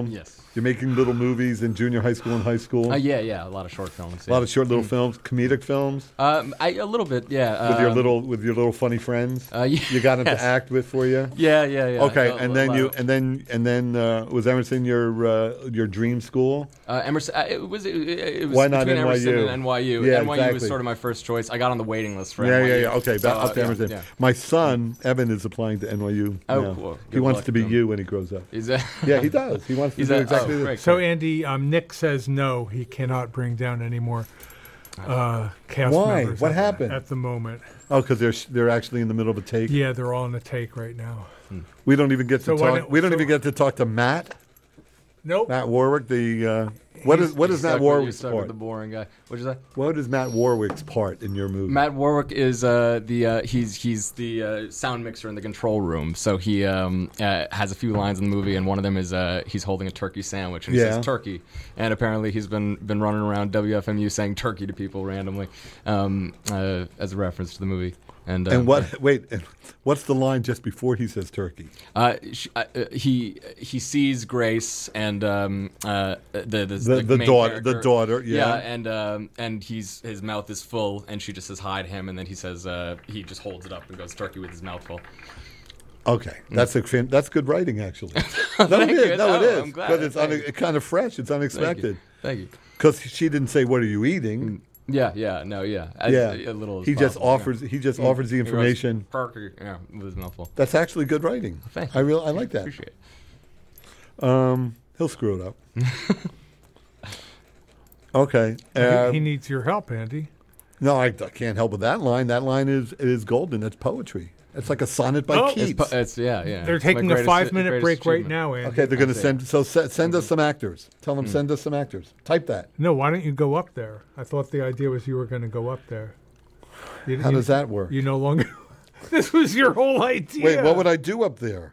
You're making little movies in junior high school and high school. Uh, yeah, yeah, a lot of short films. A lot of short little films, comedic films. Um, I, a little bit, yeah. With your um, little, with your little funny friends. Uh, yeah, you got them yes. to act with for you. Yeah, yeah, yeah. Okay, A- and a then lot you, of- and then, and then uh, was Emerson your uh, your dream school? Uh, Emerson, uh, it was it, it was Why not between N Y U? Emerson and N Y U. Yeah, N Y U was exactly. sort of my first choice. I got on the waiting list for Yeah, N Y U. yeah, yeah. Okay, So, back up to uh, Emerson. Yeah, yeah. My son Evan is applying to N Y U. Oh, now. cool. He Good wants luck to be to him. you when he grows up. Is that? Yeah, he does. He wants to He's do a- exactly oh, this. great. So Andy, um, Nick says no, he cannot bring down any more uh, cast Why? members. What at, happened? at the moment? Oh, because they're sh- they're actually in the middle of a take. Yeah, they're all in the take right now. We don't even get to So why talk. don't- We don't so- even get to talk to Matt. Nope. Matt Warwick. The uh, what is what You is stuck Matt with- you Warwick's stuck with part? the boring guy. What'd you say? What is Matt Warwick's part in your movie? Matt Warwick is uh, the uh, he's he's the uh, sound mixer in the control room. So he um, uh, has a few lines in the movie, and one of them is uh, he's holding a turkey sandwich and he Yeah. says turkey. And apparently he's been been running around W F M U saying turkey to people randomly um, uh, as a reference to the movie. And, uh, And what? Wait, and what's the line just before he says turkey? Uh, sh- uh, uh, he he sees Grace and um, uh, the the, The- the main daughter- the character. daughter, yeah. and um, and he's his mouth is full, and she just says hi to him, and then he says uh, he just holds it up and goes turkey with his mouth full. Okay, that's a fan, that's good writing actually. no, Mm. Thank it is. you. No, it No, is I'm glad. because it's Thank une- you. kind of fresh. It's Thank unexpected. you. Thank you. Because she didn't say, "What are you eating?" Yeah, yeah, no, yeah, as, yeah, a little. as he just possible, yeah. offers. He just Mm. offers the He goes, information. Turkey, yeah, with his mouth full. That's actually good writing. Thank I you. real I like that. Appreciate it. Um, he'll screw it up. Okay. He- uh, he needs your help, Andy. no, I, I can't help with that line. That line is is golden. That's poetry. It's like a sonnet by Oh. It's, Keats. pu- it's yeah, yeah. They're It's my taking a greatest- five-minute greatest break right achievement. now, Andy. Okay, they're going to That's send. So se- send Mm-hmm. us some actors. Tell Mm. them send us some actors. Type that. No, why don't you go up there? I thought the idea was you were going to go up there. You, How you- does that work? You no longer. This was your whole idea. Wait, what would I do up there?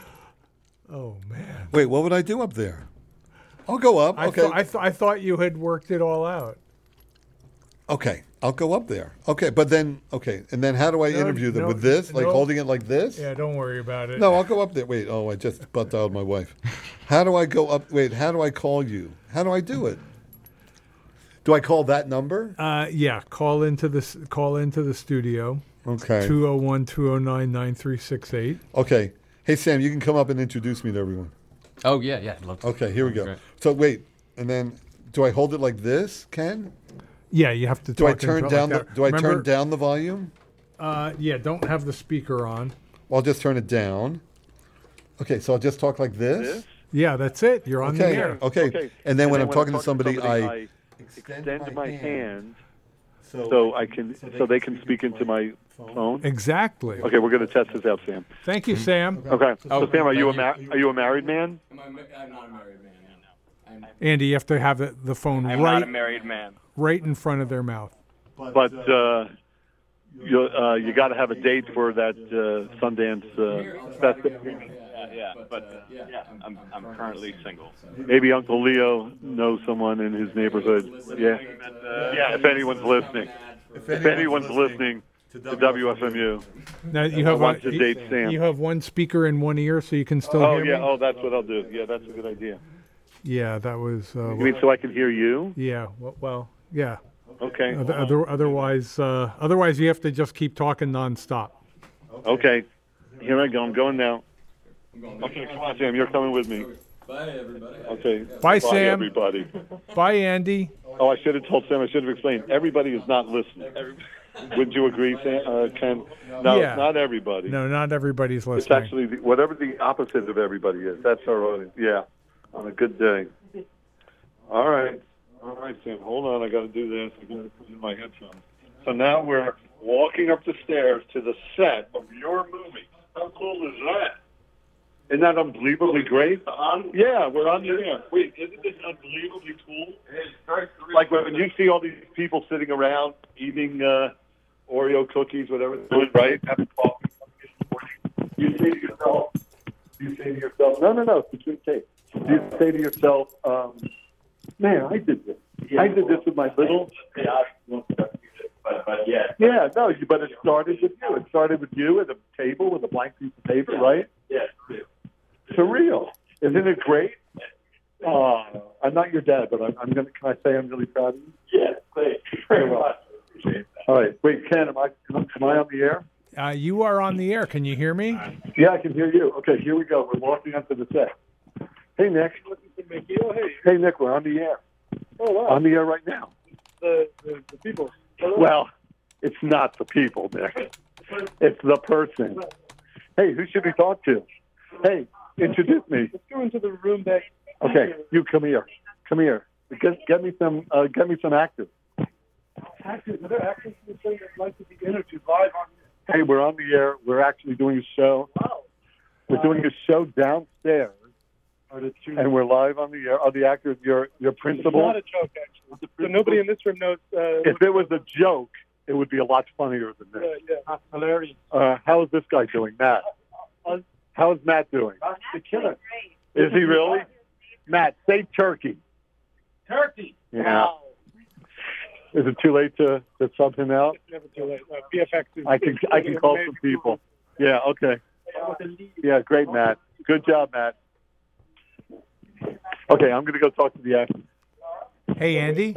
Oh man. Wait, what would I do up there? I'll go up. I Okay. thought I, th- I thought you had worked it all out. Okay, I'll go up there. Okay, but then okay, and then how do I No, interview them no, with this, like no. holding it like this? Yeah, don't worry about it. No, I'll go up there. Wait, oh, I just butt dialed my wife. How do I go up? Wait, how do I call you? How do I do it? Do I call that number? Uh, yeah, call into the s- call into the studio. Okay. two oh one, two oh nine, nine three six eight. Okay. Hey Sam, you can come up and introduce me to everyone. Oh yeah, yeah. I'd love to. Okay, here we go. Great. So wait, and then do I hold it like this, Ken? Yeah, you have to Do I talk turn into it down like the that. Do I Remember, turn down the volume? Uh, yeah, don't have the speaker on. I'll just turn it down. Okay, so I'll just talk like this. Yeah, that's it. You're on Okay, the air. okay. Okay. And then when And I'm talking to somebody, I I extend my hand so, so I can so they can speak into my phone. Exactly. Okay, we're going to test this out, Sam. Thank you, Sam. Okay. Oh, So Sam, are you a thank ma- you. are you a married man? Am I, ma- I'm not a married man. No. I'm, Andy, you have to have it, the phone I'm right, not a married man. right in front of their mouth. But uh, you uh, you got to have a date for that uh, Sundance uh, festival. Yeah, yeah, but uh, yeah, I'm I'm currently single. Maybe Uncle Leo knows someone in his neighborhood. Yeah. Yeah. If anyone's listening, if anyone's listening to W F M U, Now you I have want a, to date Sam. you have one speaker in one ear, so you can still Oh hear yeah. me. Oh, that's what I'll do. Yeah, that's a good idea. Yeah, that was. Uh, You mean so I can hear you? yeah. Well, well, yeah. Okay. Other, other, otherwise, uh, otherwise you have to just keep talking nonstop. Okay. Here I go. I'm going now. Okay, come on, Sam. You're coming with me. Bye, everybody. Okay. Bye, Sam. everybody. Bye, Andy. Oh, I should have told Sam. I should have explained. Everybody is not listening. Would you agree, Sam? Uh, Ken? No, Yeah. not everybody. No, not everybody's It's listening. actually the, whatever the opposite of everybody is. That's our audience. Yeah, on a good day. All right. All right, Sam. Hold on. I got to do this. I got to put in my headphones. So now we're walking up the stairs to the set of your movie. How cool is that? Isn't that unbelievably great? On? Yeah, we're on the air. Wait, isn't this unbelievably cool? Like when you see all these people sitting around eating uh, Oreo cookies, whatever they're doing, right? Having coffee. You say to yourself, you say to yourself, no, no, no, it's between tapes. You say to yourself, um, man, I did this. I did this with my little. But, but yeah, Yeah, no, you- but it started with you. It started with you at a table with a blank piece of paper, right? yeah. Surreal. Isn't it great? Uh, I'm not your dad, but I'm, I'm going to, can I say I'm really proud of you? Yeah, thanks very much. All right. Wait, Ken, am I, am I on the air? Uh, you are on the air. Can you hear me? Yeah, I can hear you. Okay, here we go. We're walking onto the set. Hey, Nick. Oh, hey. Hey, Nick, we're on the air. Oh, wow. On the air right now. The, the, the people. Well, it's not the people, Nick. It's the person. Hey, who should we talk to? Hey, introduce me. Let's go into the room back. Okay, you come here. Come here. Get, get me some. Uh, get me some actors. Actors, are there actors in the thing that like to be interviewed live on? Hey, we're on the air. We're actually doing a show. Oh. We're doing a show downstairs, and we're live on the air. Are the actors your your It's principal? not a joke, actually. So nobody in this room knows. Uh, If it was a joke, it would be a lot funnier than uh, this. yeah, hilarious. Uh, how is this guy doing, Matt? How is Matt doing? The killer. Is he really? Matt, say turkey. Turkey. Yeah. Wow. Is it too late to, to sub him out? It's never too late. Uh, B F X is. I can I can call some people. Yeah. Okay. Yeah. Great, Matt. Good job, Matt. Okay, I'm going to go talk to the actor. Hey, Andy.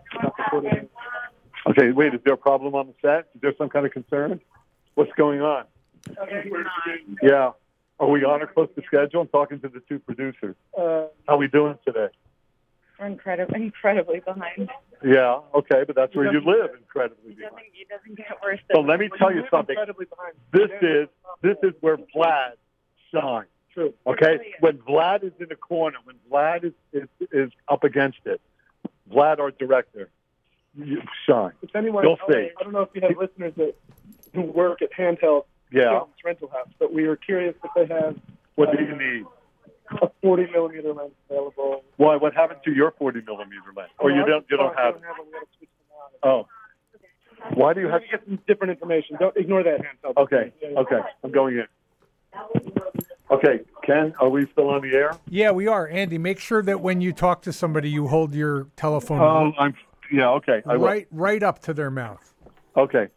Okay. Wait. Is there a problem on the set? Is there some kind of concern? What's going on? Yeah. Are we on or close to schedule? I'm talking to the two producers. Uh, How are we doing today? We're incredibly, incredibly behind. Yeah. Okay, but that's where you live, incredibly It behind. doesn't, it doesn't get worse. So than let me tell you something. incredibly behind. This is this is where Vlad shines. True. Okay, when Vlad is in the corner, when Vlad is is, is up against it, Vlad, our director, you shine. If anyone, You'll see. I don't know if you have listeners that who work at Handheld Yeah. Films Rental House, but we were curious if they have What do you need? a forty millimeter lens available. Why? What happened to your forty millimeter lens? Or you don't you don't have? it. We gotta switch them out. Oh. Why do you You have? have to get some different information. Don't ignore that handheld. Okay. Yeah, yeah. Okay. I'm going in. Okay, Ken, are we still on the air? Yeah, we are. Andy, make sure that when you talk to somebody, you hold your telephone Oh, I'm. Yeah. Okay. I will. right, right up to their mouth. Okay.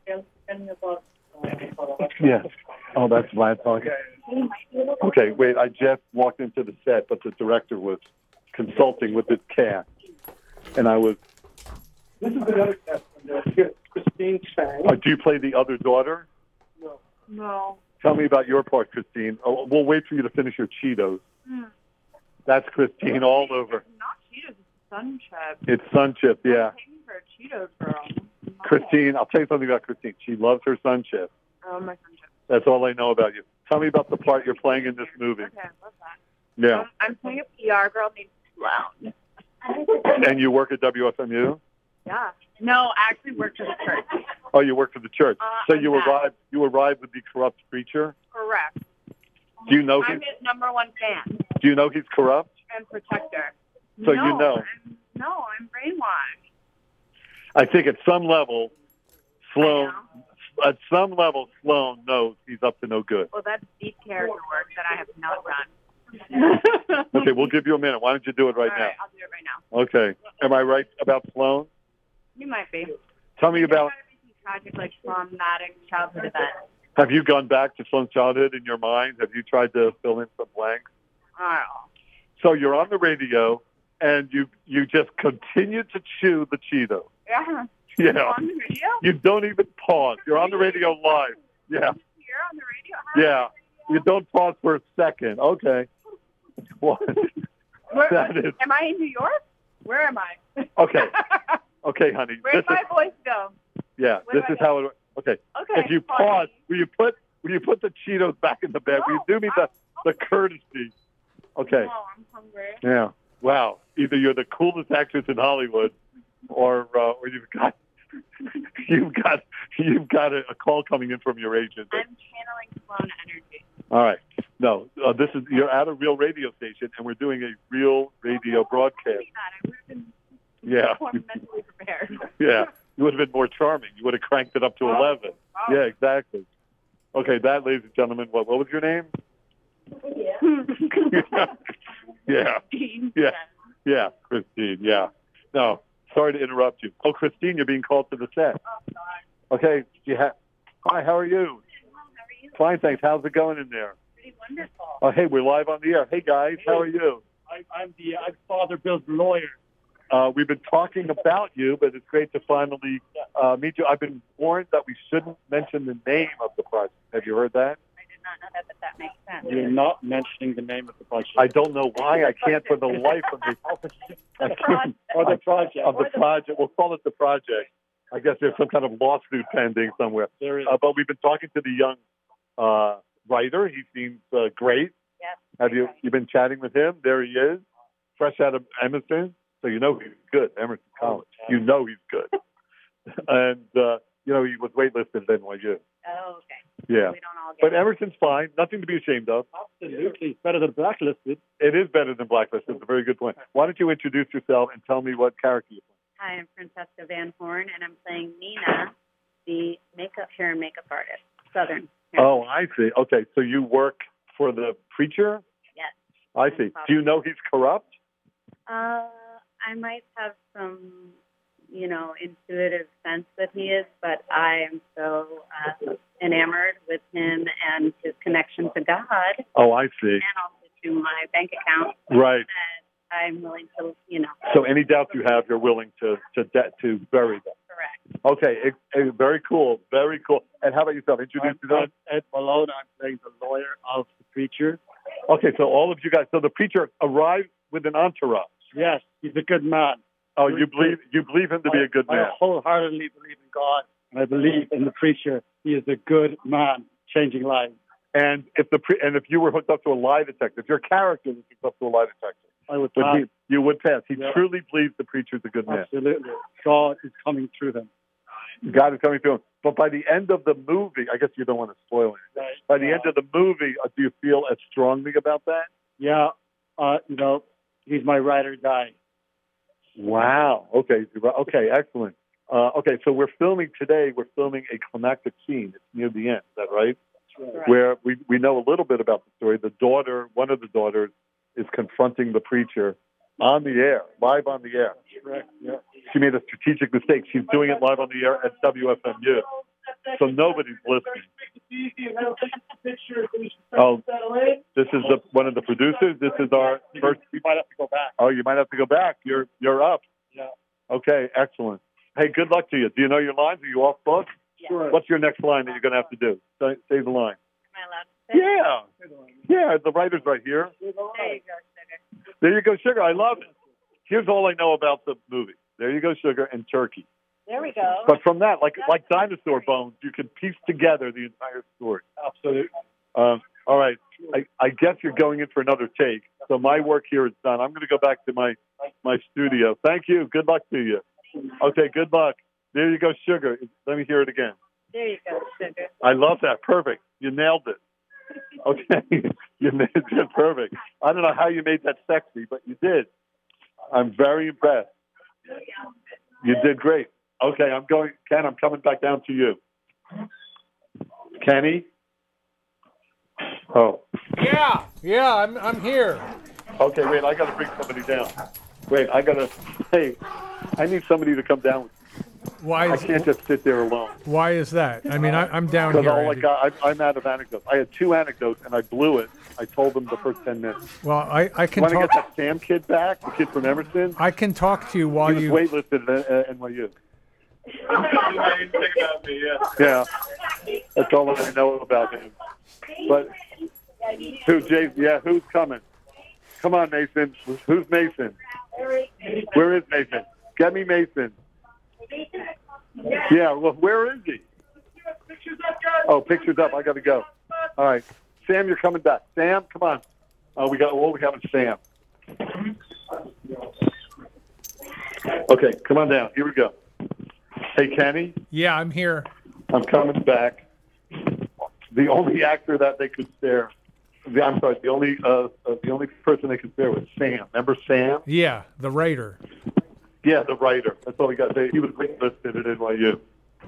Yeah. Oh, that's Vlad talking. Okay, wait, I just walked into the set, but the director was consulting with his cast. And I was, This is another test. Here, Christine Chang. uh, do you play the other daughter? No. Tell me about your part, Christine. Oh, we'll wait for you to finish your Cheetos. Hmm. That's Christine all over. Not Cheetos, it's Sun Chip. It's Sun Chip, yeah. I'm paying for a Cheetos girl. No. Christine, I'll tell you something about Christine. She loves her Sun Chip. Oh, my Sun Chip. That's all I know about you. Tell me about the part you're playing in this movie. Okay, what's that? Yeah. Um, I'm playing a P R girl named Sloan. And you work at W F M U? Yeah. No, I actually work for the church. Oh, you work for the church. Uh, so I'm you back. arrived you arrived with the corrupt preacher? Correct. Do you know I'm he's his number one fan do you know he's corrupt? and protector. So no, you know. I'm, no, I'm brainwashed. I think at some level Sloan I at some level Sloan knows he's up to no good. Well, that's deep character work that I have not done. Okay, we'll give you a minute. Why don't you do it right All now? right, I'll do it right now. Okay. Am I right about Sloan? You might be. Tell me about Tragic, like traumatic childhood event. have you gone back to Sloan's childhood in your mind? Have you tried to fill in some blanks? Oh. So you're on the radio and you you just continue to chew the Cheeto. Yeah. Yeah. On the radio? You don't even pause. You're on the radio live. Yeah. You're on the radio? How Yeah. You don't pause for a second. Okay. What? Where, That is am I in New York? Where am I? okay. Okay, honey. Where'd This my is, voice go? yeah. where This do I is how it. Okay. Okay. If you funny. pause, will you put will you put the Cheetos back in the bag? Will you do me the the courtesy? Okay. Oh, I'm hungry. Yeah. Wow. Either you're the coolest actress in Hollywood, or uh, or you've got you've got you've got a, a call coming in from your agent. I'm channeling Sloan energy. All right. No, uh, this is you're at a real radio station, and we're doing a real radio broadcast. Tell me that. I would have been Yeah. more mentally prepared. Yeah. You would have been more charming. You would have cranked it up to eleven. Oh. Yeah, exactly. Okay, that, ladies and gentlemen, what what was your name? yeah. Yeah. Yeah, Christine. Yeah. No, sorry to interrupt you. Oh, Christine, you're being called to the set. Okay. You ha- Hi, how are you? How are you? Fine, thanks. How's it going in there? Pretty wonderful. Oh, hey, we're live on the air. Hey, guys, how are you? I, I'm the I'm Father Bill's lawyer. Uh, we've been talking about you, but it's great to finally uh, meet you. I've been warned that we shouldn't mention the name of the project. Have you heard that? I did not know that, but that makes sense. You're not mentioning the name of the project. I don't know why. I can't for the life of me. The project. Or the project. Of the project. We'll call it the project. I guess there's some kind of lawsuit pending somewhere. There is. Uh, but we've been talking to the young uh, writer. He seems uh, great. Yes. Have you you been chatting with him? There he is, fresh out of Emerson. So you know he's good, Emerson College. You know he's good. And, uh, you know, he was waitlisted at N Y U. Oh, okay. Yeah. We don't all get But it. Emerson's fine. Nothing to be ashamed of. Absolutely. It's better than Blacklisted. It is better than Blacklisted. It's a very good point. Why don't you introduce yourself and tell me what character you play? Hi, I'm Francesca Van Horn, and I'm playing Nina, the makeup, hair, and makeup artist, Southern. hair. Oh, I see. Okay, so you work for the preacher? Yes. I see. Do you know he's corrupt? Uh, I might have some, you know, intuitive sense that he is, but I am so uh, enamored with him and his connection to God Oh, I see. and also to my bank account Right. that I'm willing to, you know, So any doubts you have, you're willing to to de- to bury them. correct. Okay, it, it, very cool, very cool. And how about yourself? Introduce I'm, yourself. I'm Ed Malone. I'm playing the lawyer of the preacher. Okay, so all of you guys. So the preacher arrived with an entourage. Yes, he's a good man. Oh, you believe you believe him to be a good I, man. I wholeheartedly believe in God, and I believe in the preacher. He is a good man, changing lives. And if the pre- and if you were hooked up to a lie detector, if your character was hooked up to a lie detector, I would would pass. he, you would pass. He Yeah. truly believes the preacher's a good man. Absolutely. God is coming through him. God is coming through him. But by the end of the movie, I guess you don't want to spoil anything. Right. By the Yeah. end of the movie, uh, do you feel as strongly about that? Yeah, uh, you know, he's my ride or die. Wow. Okay. Okay. Excellent. Uh, okay. So we're filming today. We're filming a climactic scene. It's near the end. Is that right? Correct. Where we we know a little bit about the story. The daughter, one of the daughters, is confronting the preacher on the air, live on the air. Correct. Yeah. She made a strategic mistake. She's doing it live on the air at W F M U. So nobody's listening. Oh, this is the one of the producers. This is our first. We might have to go back. Oh, you might have to go back. You're you're up. Yeah. Okay, excellent. Hey, good luck to you. Do you know your lines? Are you off book? Sure. What's your next line that you're going to have to do? Say, say the line. Am I allowed to say? Yeah, yeah. The writer's right here. There you go, sugar. There you go, sugar. I love it. Here's all I know about the movie. There you go, sugar, and turkey. There we go. But from that, like like dinosaur bones, you can piece together the entire story. Absolutely. Um, all right. I, I guess you're going in for another take. So my work here is done. I'm going to go back to my, my studio. Thank you. Good luck to you. Okay, good luck. There you go, sugar. Let me hear it again. There you go, sugar. I love that. Perfect. You nailed it. Okay. You made it perfect. I don't know how you made that sexy, but you did. I'm very impressed. You did great. Okay, I'm going. Ken, I'm coming back down to you. Kenny? Oh. Yeah, yeah, I'm I'm here. Okay, wait, I got to bring somebody down. Wait, I got to, hey, I need somebody to come down with me. Why I is can't just sit there alone. why is that? I mean, I, I'm down Because here. all I Andy. got, I, I'm out of anecdotes. I had two anecdotes, and I blew it. I told them the first ten minutes. Well, I, I can Want to talk. get that Sam kid back, the kid from Emerson? I can talk to you while He you. was waitlisted at uh, N Y U. Yeah, that's all I know about him. But who, Jay? Yeah, who's coming? Come on, Mason. Who's Mason? Where is Mason? Get me Mason. Yeah, well, where is he? Oh, pictures up. I got to go. All right, Sam, you're coming back. Sam, come on. Oh, we got. Oh, we have Sam. Okay, come on down. Here we go. Hey, Kenny. Yeah, I'm here. I'm coming back. The only actor that they could spare, the, I'm sorry, the only uh, uh, the only person they could spare was Sam. Remember Sam? Yeah, the writer. Yeah, the writer. That's all we got. They, he was listed at N Y U.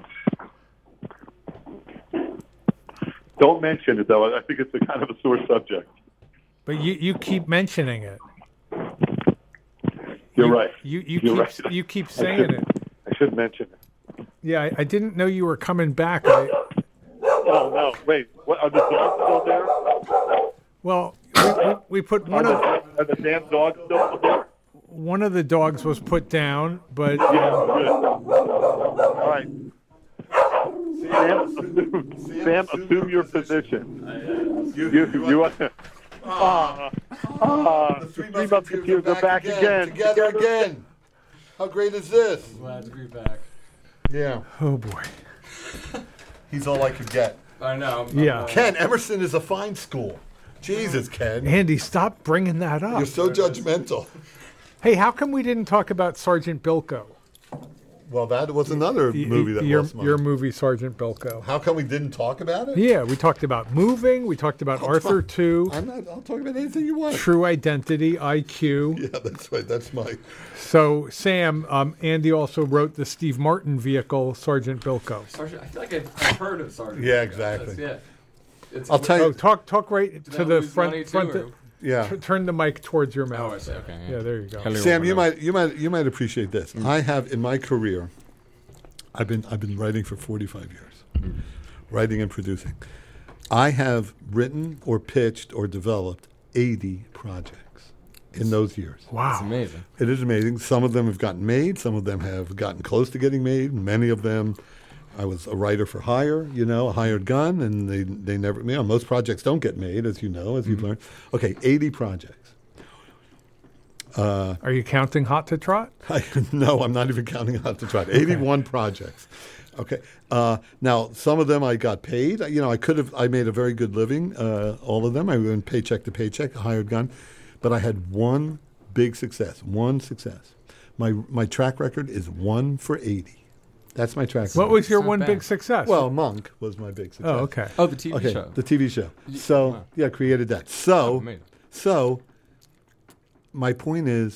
Don't mention it though. I think it's a kind of a sore subject. But you, you keep mentioning it. You're you, right. You you You're keep right. you keep I saying should, it. I should mention it. Yeah, I, I didn't know you were coming back. I, Oh no! Wait, what, are the dogs still there? well, we, we put one of Are the, are the damn dogs still there? one of the dogs was put down, but Yeah, good. All right. Sam, assume, Sam, assume your position. You, you, you want to. Ah, ah, the Three Three Musketeers are back again. Together again. How great is this? Glad to be back. Yeah. oh boy, He's all I could get. I know. I'm- Yeah. I'm, uh, Ken, Emerson is a fine school. Jesus, Ken. Andy, stop bringing that up. You're so judgmental. Hey, how come we didn't talk about Sergeant Bilko? Well, that was another Y- movie that your, lost money. your movie, Sergeant Bilko. How come we didn't talk about it? Yeah, we talked about moving. We talked about Arthur two, I'm not. I'll talk about anything you want. True Identity, I Q. Yeah, that's right. That's my. So, Sam, um, Andy also wrote the Steve Martin vehicle, Sergeant Bilko. Sergeant, I feel like I've, I've heard of Sergeant. Yeah, Bilko. exactly. That's- yeah. It's, I'll tell Oh, you. talk, talk right Did to that the lose front. money too, front or- Yeah. t- turn the mic towards your mouth. Oh, I see. Okay. Yeah, there you go. Hello. Sam, you Hello. might you might you might appreciate this. I have in my career, I've been I've been writing for forty-five years, writing and producing. I have written or pitched or developed eighty projects in those years. Wow. It's amazing. It is amazing. Some of them have gotten made. Some of them have gotten close to getting made. Many of them, I was a writer for hire, you know, a hired gun, and they they never. You know, most projects don't get made, as you know, as you've learned. Okay, eighty projects. Uh, Are you counting Hot to Trot? I, no, I'm not even counting out to try. eighty-one projects. Okay. Uh, now, some of them I got paid. You know, I could have. I made a very good living. Uh, all of them, I went paycheck to paycheck, a hired gun. But I had one big success. One success. My my track record is one for eighty. That's my track record. What was your not one bad. big success? Well, Monk was my big success. oh, okay. Oh, the T V Okay, show. the T V show. So wow. yeah, created that. So amazing. so my point is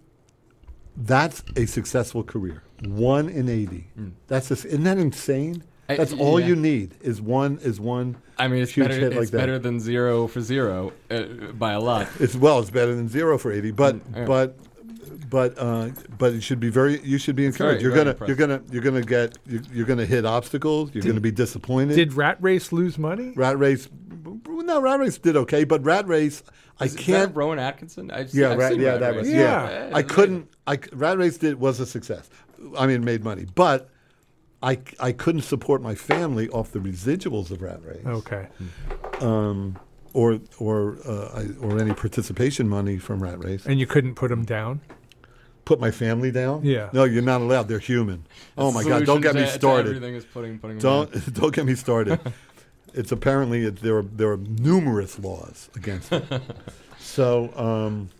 that's a successful career. One in eighty. That's just, isn't that insane? I- That's all yeah. you need is one is one. I mean, it's huge better. hit It's like that. better than zero for zero uh, by a lot. It's well, it's better than zero for eighty. But yeah. but but uh, but it should be very. You should be encouraged. very, you're very gonna you're gonna you're gonna get you're, you're gonna hit obstacles. You're gonna be disappointed. Did Rat Race lose money? Rat Race? No, Rat Race did okay, but Rat Race I Is, is can't. that Rowan Atkinson? I've Yeah, I've Rat, seen yeah, Rat that Race. was Yeah. yeah. Yeah, I it's couldn't. I Rat Race did was a success. I mean, made money, but I I couldn't support my family off the residuals of Rat Race, Okay. um, or or uh, I, or any participation money from Rat Race. And you couldn't put them down? Put my family down? Yeah. No, you're not allowed. They're human. Oh my God! Solution Don't get me to- to started. Everything is putting putting them down. Don't don't get me started. It's apparently it, there are there are numerous laws against it. So um,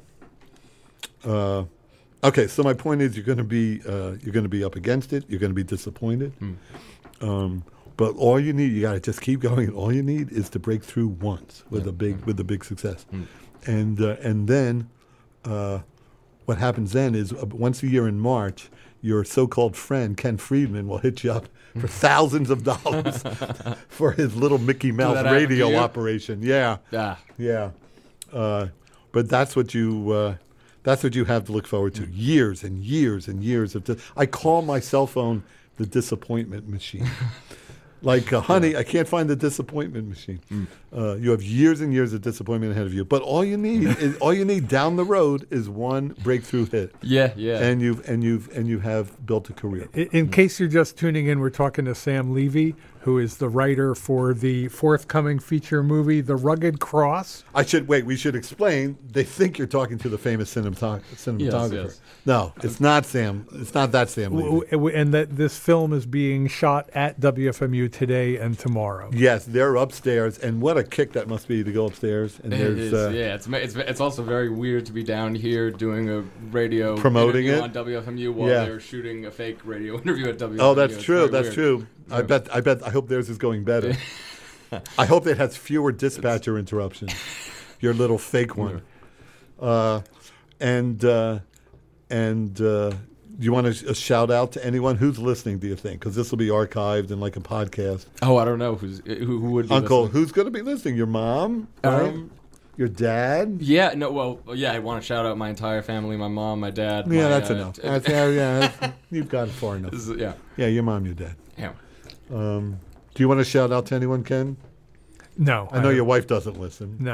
uh, okay. So my point is, you're going to be uh, you're going to be up against it. You're going to be disappointed. Um, but all you need, you got to just keep going. And all you need is to break through once with a big with a big success, and uh, and then uh, what happens then is uh, once a year in March, your so-called friend Ken Friedman will hit you up for thousands of dollars for his little Mickey Mouse that happen to radio you? operation. Yeah, Ah, yeah. Uh, but that's what you uh, that's what you have to look forward to. Years and years and years of. Di- I call my cell phone the disappointment machine. Like, uh, honey, I can't find the disappointment machine. Uh, you have years and years of disappointment ahead of you. But all you need is all you need down the road is one breakthrough hit, yeah, yeah. and you've and you've and you have built a career. In, in case you're just tuning in, we're talking to Sam Levy, who is the writer for the forthcoming feature movie, The Rugged Cross. I should wait. We should explain. They think you're talking to the famous cinematog- cinematographer. yes. No, it's not Sam. It's not that Sam Levy. W- w- and that this film is being shot at W F M U today and tomorrow. Yes, they're upstairs, and what a kick that must be to go upstairs. And It there's is, uh, yeah. It's, ma- it's it's also very weird to be down here doing a radio Promoting interview it? on W F M U while Yeah. they're shooting a fake radio interview at W F M U. Oh, that's It's true. very That's weird. true. I bet. I bet. I hope theirs is going better. I hope it has fewer dispatcher interruptions. Your little fake one. Uh, and uh, and uh, do you want to a shout out to anyone who's listening? Do you think? Because this will be archived in like a podcast. Oh, I don't know who's who, who would be Uncle, listening. who's going to be listening? Your mom? Right? Um, Your dad? Yeah, no, well, yeah. I want to shout out my entire family: my mom, my dad. Yeah, my, that's uh, enough. t- That's, yeah, yeah, that's- you've got it far enough. this is- yeah, Yeah, your mom, your dad. yeah. Um, do you want to shout out to anyone, Ken? No. I know your wife doesn't listen. No.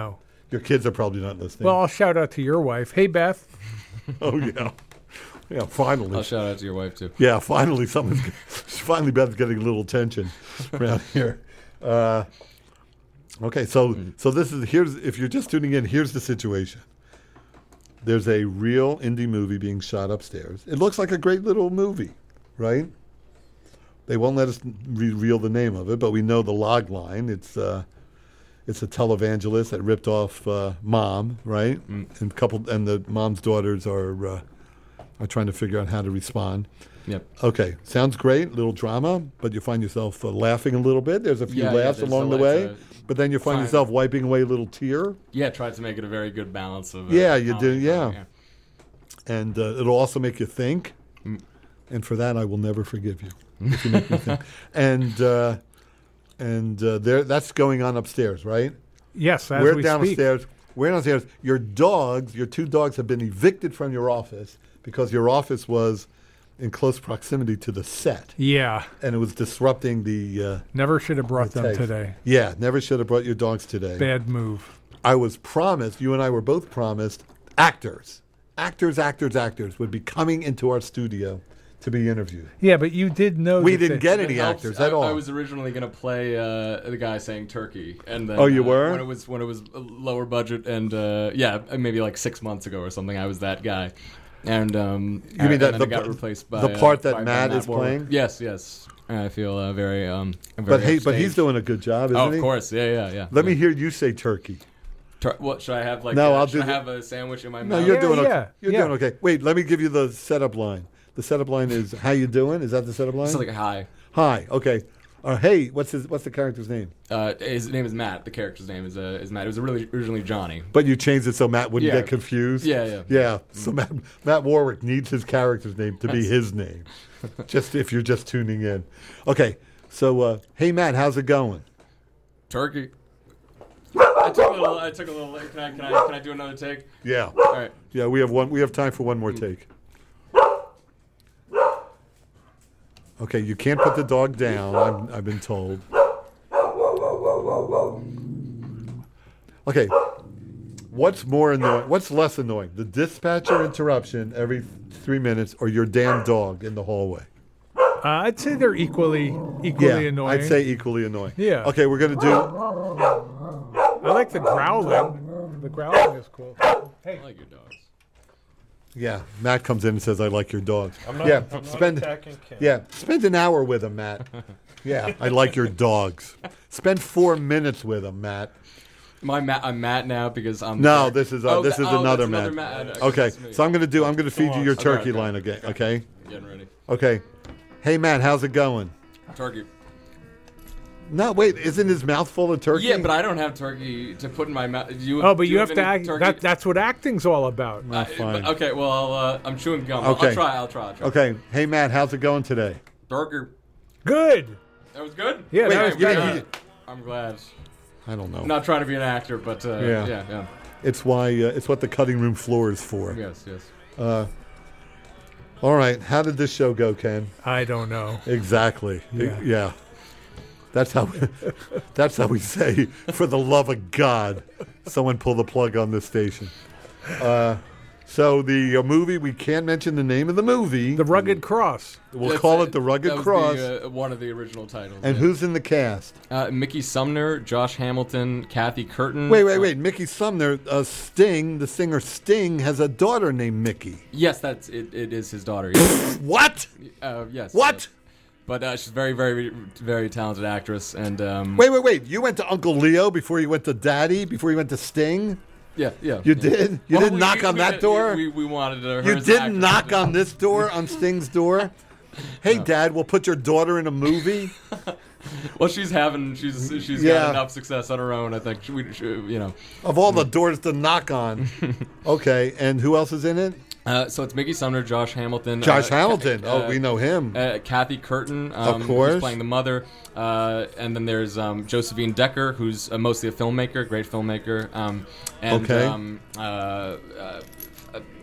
Your kids are probably not listening. Well, I'll shout out to your wife. Hey, Beth. Oh yeah, yeah. Finally, I'll shout out to your wife too. yeah. Finally, someone's finally Beth's getting a little attention around here. Uh, okay, so Mm. so this is here's if you're just tuning in, here's the situation. There's a real indie movie being shot upstairs. It looks like a great little movie, right? They won't let us reveal the name of it, but we know the log line. It's uh, it's a televangelist that ripped off uh, Mom, right? Mm. And couple and the mom's daughters are uh, are trying to figure out how to respond. Yep. Okay, sounds great, little drama, but you find yourself uh, laughing a little bit. There's a few Yeah, yeah, laughs there's along a- the way, it's a but then you find fine- yourself wiping away a little tear. Yeah, tried to make it a very good balance of. Uh, Yeah, you do, comedy, yeah. yeah. And uh, it'll also make you think. Mm. And for that, I will never forgive you if you make me think. And uh, and uh, there, that's going on upstairs, right? Yes, as We're we downstairs. speak. We're downstairs. Your dogs, your two dogs, have been evicted from your office because your office was in close proximity to the set, Yeah. and it was disrupting the. Uh, Never should have brought the them taste. today. Yeah, never should have brought your dogs today. Bad move. I was promised, you and I were both promised, actors, actors, actors, actors would be coming into our studio to be interviewed. Yeah, but you did know We that didn't they- get It any helps. actors I, at all. I was originally going to play uh, the guy saying turkey, and then Oh, you uh, were? when it was when it was a lower budget, and uh, yeah, maybe like six months ago or something. I was that guy, and um, You I- mean and that then the it got p- replaced by the uh, part that by- by Matt is Warwick. playing? Yes, yes. And I feel uh, very um, very but hey, but he's upstaged. doing a good job, isn't Oh, he? of course, yeah, yeah, yeah. Let yeah. me hear you say turkey. Tur- what should I have? Like, No, uh, I'll should do I the- have a sandwich in my No, mouth? you're Yeah, doing okay. yeah, You're yeah. doing okay. Wait, let me give you the setup line. The setup line is "How you doing?" Is that the setup line? It's like hi. Hi. Okay. Uh, hey, what's his? What's the character's name? Uh, his name is Matt. The character's name is uh, is Matt. It was really originally Johnny. But you changed it so Matt wouldn't Yeah. get confused. Yeah, yeah. Yeah. So Matt, Matt Warwick needs his character's name to be his name. Just if you're just tuning in. Okay. So, uh, hey Matt, how's it going? Turkey. I took a little. I took a little. Can I? Can I? Can I do another take? Yeah. All right. Yeah. We have one. We have time for one more take. Okay. You can't put the dog down. I'm, I've been told. Okay. What's more annoying? What's less annoying? The dispatcher interruption every three minutes, or your damn dog in the hallway? Uh, I'd say they're equally equally yeah, annoying. I'd say equally annoying. Yeah. Okay, we're gonna do. I like the growling. The growling is cool. Hey, I like your dogs. Yeah, Matt comes in and says, "I like your dogs." I'm not, yeah, I'm not spend. attacking Ken. Yeah, spend an hour with him, Matt. Yeah, I like your dogs. Spend four minutes with him, Matt. My Matt. I'm Matt now because I'm. No, this is uh, Oh, this that- is oh, another that's Matt. another Matt. Okay, that's me. so I'm gonna do. I'm gonna feed you your Okay, turkey okay. line again. Okay. Getting ready. Okay. Hey, Matt, how's it going? Turkey. No, wait, isn't his mouth full of turkey? Yeah, but I don't have turkey to put in my mouth. You, oh, but do you have to any act. turkey? That, that's what acting's all about. Uh, fine. but- okay, well, I'll, uh, I'm chewing gum. I'll- Okay. I'll try. I'll try. I'll try. Okay. Hey, Matt, how's it going today? Turkey. Good. That was good. Yeah, Wait, that was you good. mean- I'm glad. I don't know. I'm not trying to be an actor, but uh, Yeah. yeah, yeah, It's why. Uh, it's what the cutting room floor is for. yes, yes. Uh, all right. How did this show go, Ken? I don't know. Exactly. Yeah. Yeah. That's how. That's how we say, for the love of God, someone pull the plug on this station. Uh, so the uh, movie, we can't mention the name of the movie. The Rugged Cross. We'll That's call the- it the Rugged that was Cross. The, uh, one of the original titles. and yeah. who's in the cast? Uh, Mickey Sumner, Josh Hamilton, Kathy Curtin. Wait, wait, uh, wait. Mickey Sumner, uh, Sting, the singer Sting, has a daughter named Mickey. Yes, that's it. It is his daughter. Yes. What? uh, yes. What? uh, but uh, she's very, very, very talented actress, and um, Wait, wait, wait. You went to Uncle Leo before you went to Daddy, before you went to Sting? yeah, yeah. You yeah. did? You Well, didn't we- knock we- on we that did- door? We, we wanted her. You as didn't actress. knock on this door, on Sting's door? Hey, Dad, we'll put your daughter in a movie? Well, she's having, she's she's Yeah. got enough success on her own. I think. She, we, she, you know. Of all the doors to knock on. Okay, and who else is in it? Uh, so it's Mickey Sumner, Josh Hamilton. Josh uh, Hamilton. Ca- Oh, uh, we know him. Uh, Kathy Curtin, um, Of course. who's playing the mother, uh, and then there's um, Josephine Decker, who's uh, mostly a filmmaker, great filmmaker. Um, and Okay. um, uh, uh,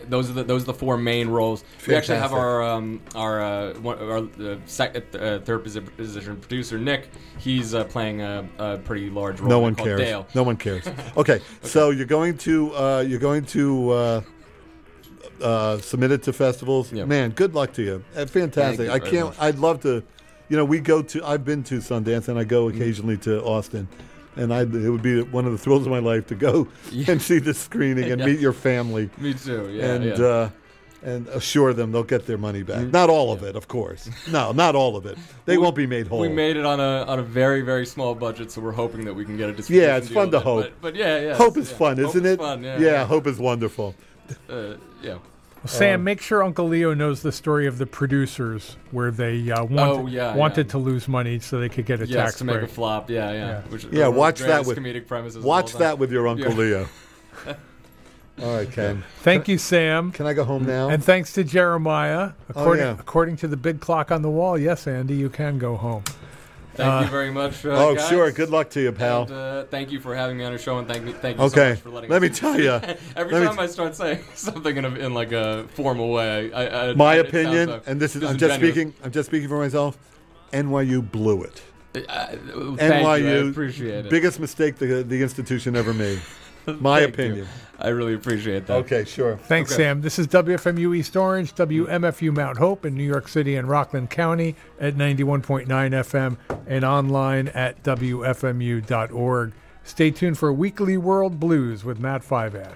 those are the those are the four main roles. We actually have Fantastic. our um, our uh, one, our uh, sec- uh, third posi- position producer Nick. He's uh, playing a, a pretty large role. No one called cares. Dale. No one cares. Okay, so you're going to uh, you're going to uh, uh, submit it to festivals. Yep. Man, good luck to you. Uh, fantastic. Thank you I very can't. much. I'd love to. You know, we go to. I've been to Sundance, and I go occasionally to Austin, and I. It would be one of the thrills of my life to go Yeah. and see the screening and Yeah. meet your family. Me too. Yeah. and yeah. Uh, and assure them they'll get their money back. Not all of it, of course. No, not all of it. They We- won't be made whole. We made it on a on a very very small budget, so we're hoping that we can get a distribution Yeah, it's deal fun to with it. hope. But, but yeah, yeah. Hope is yeah. fun, Hope isn't is it? Fun, yeah, yeah, hope is wonderful. Uh, yeah. Well, Sam, make sure Uncle Leo knows the story of the producers where they uh, wanted, Oh, yeah, wanted yeah. to lose money so they could get a Yes, tax to make break. a flop. Yeah, yeah. Yeah. Which, Yeah, one of the watch that greatest with comedic premises. of watch all that time. with your Uncle Yeah. Leo. All right, Ken. Thank you, Sam. Can I go home now? And thanks to Jeremiah. According, yeah. according to the big clock on the wall, yes, Andy, you can go home. Thank Uh, you very much. Uh, oh, guys. sure. Good luck to you, pal. And, uh, thank you for having me on your show, and thank me, thank you Okay. so much for letting Let us me tell ya. Every Let me time t- I start saying something in, a, in like a formal way, I, I, My it sounds opinion, so and this is I'm just disingenuous. speaking. I'm just speaking for myself. N Y U blew it. Uh, thank N Y U, you. I appreciate it. biggest mistake the the institution ever made. My Thank opinion. you. I really appreciate that. Okay, sure. Thanks, Okay. Sam. This is W F M U East Orange, W M F U Mount Hope in New York City and Rockland County at ninety-one point nine F M and online at W F M U dot org. Stay tuned for Weekly World Blues with Matt Fiveash.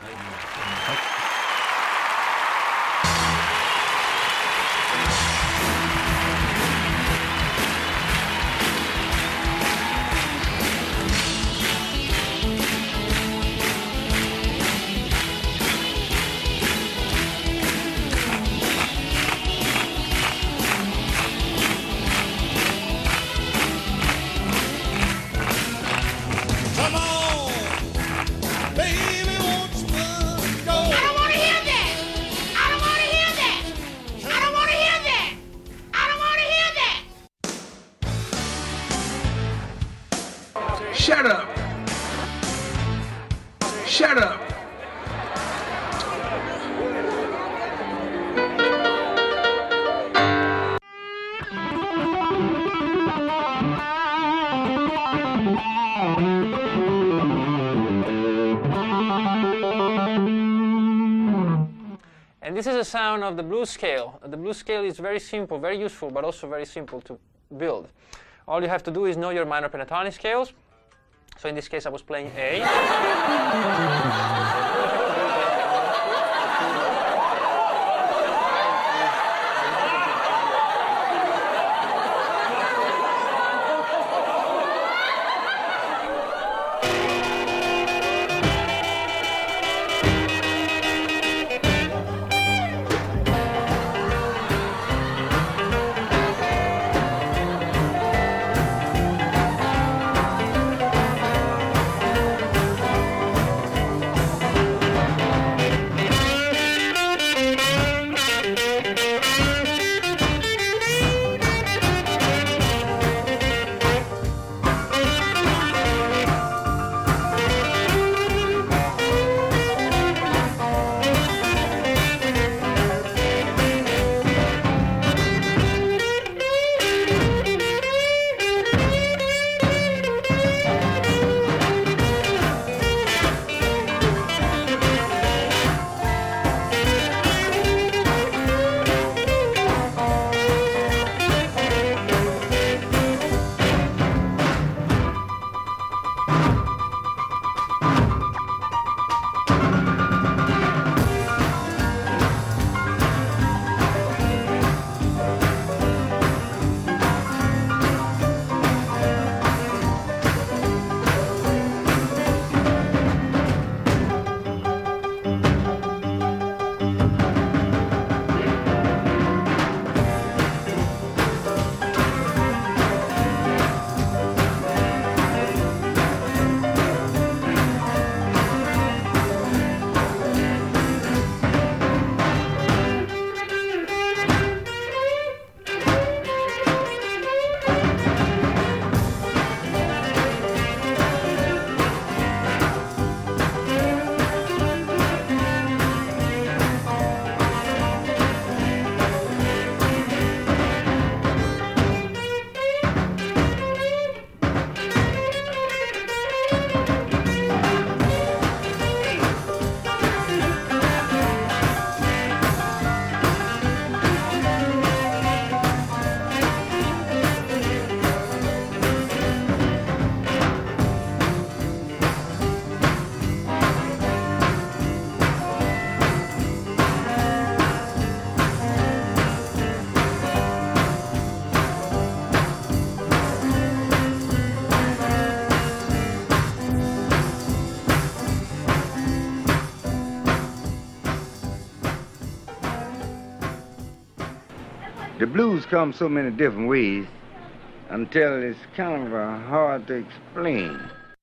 Come on, baby, won't you go? I don't want to hear that. I don't want to hear that. I don't want to hear that. I don't want to hear that. Shut up. Shut up. And this is a sound of the blues scale. The blues scale is very simple, very useful, but also very simple to build. All you have to do is know your minor pentatonic scales. So in this case, I was playing A. The blues come so many different ways until it's kind of uh, hard to explain.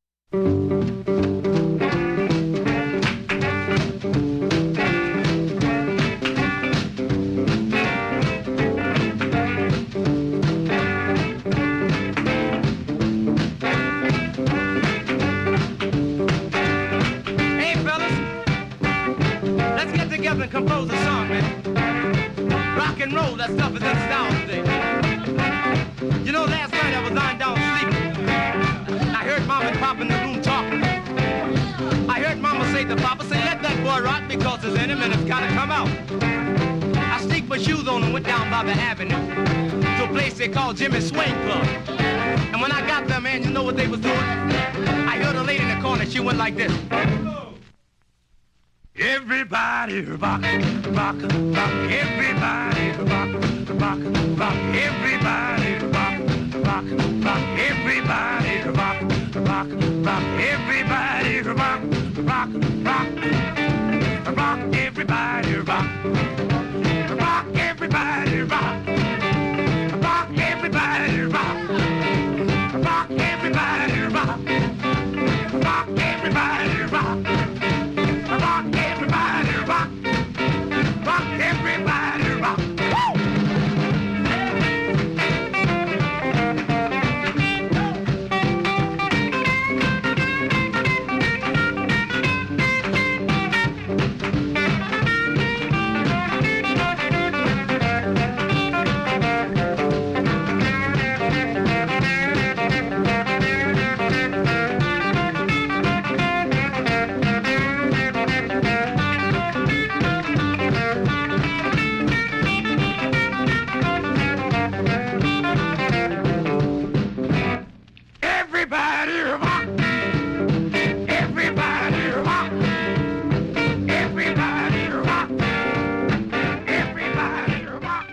Hey, fellas, let's get together and compose a song, man. Rock and roll, that stuff is in style today. You know, last night I was lying down sleeping. I heard Mama and Papa in the room talking. I heard Mama say to Papa, say, let that boy rock because it's in him and it's gotta come out. I sneaked my shoes on and went down by the avenue to a place they call Jimmy's Swing Club. And when I got there, man, you know what they was doing? I heard a lady in the corner, she went like this. Everybody rock, rock, rock, everybody rock, rock, rock, everybody rock, rock, rock, everybody rock, rock, rock, everybody rock, rock, rock, rock, everybody rock, rock, everybody rock, rock, everybody rock, rock, everybody rock, rock, everybody rock. Rock, everybody rock. Rock, everybody rock. Woo! Everybody rock. Everybody rock. Everybody rock. Everybody rock.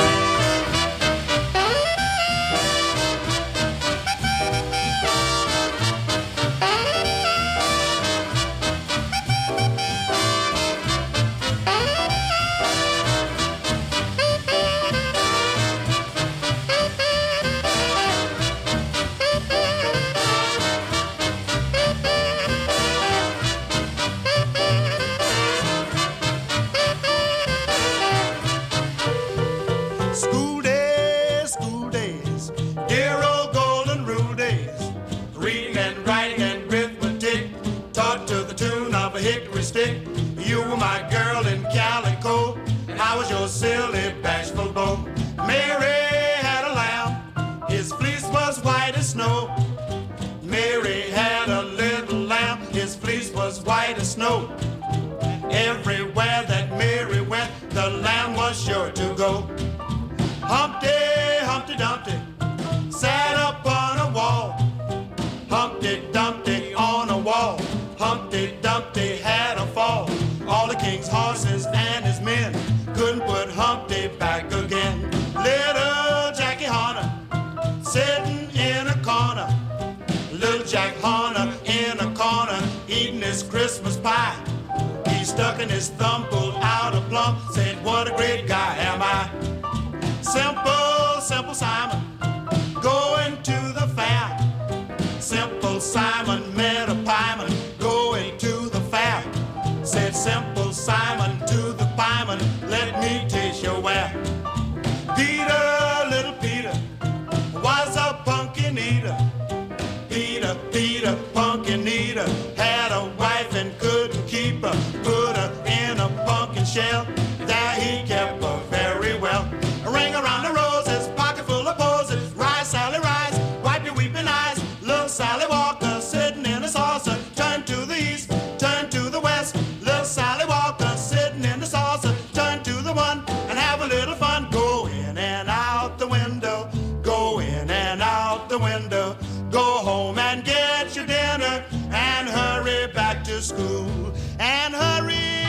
School days, school days, dear old golden rule days. Reading and writing and arithmetic, taught to the tune of a hickory stick. You were my girl in calico, and I was your silly bashful beau. Mary had a lamb, his fleece was white as snow. Mary had a little lamb, his fleece was white as snow. Everywhere that Mary went, the lamb was sure to go. Humpty, Humpty Dumpty sat up on a wall. Humpty Dumpty on a wall. Humpty Dumpty had a fall. All the king's horses and his men couldn't put Humpty back again. Little Jackie Horner sitting in a corner. Little Jack Horner in a corner eating his Christmas pie. He stuck in his thumb, pulled out a plum, said, what a great guy am I. Simple, simple Simon, going to the fair. Simple Simon met a pieman, going to the fair. Said Simple Simon to the pieman, let me taste your ware. Peter, little Peter, was a pumpkin eater. Peter, Peter, pumpkin eater, had a wife and couldn't keep her. Put her in a pumpkin shell, there he kept her very well. A ring around the roses, pocket full of posies. Rise, Sally, rise, wipe your weeping eyes. Little Sally Walker sitting in a saucer. Turn to the east, turn to the west. Little Sally Walker sitting in the saucer. Turn to the one and have a little fun. Go in and out the window. Go in and out the window. Go home and get your dinner and hurry back to school. And hurry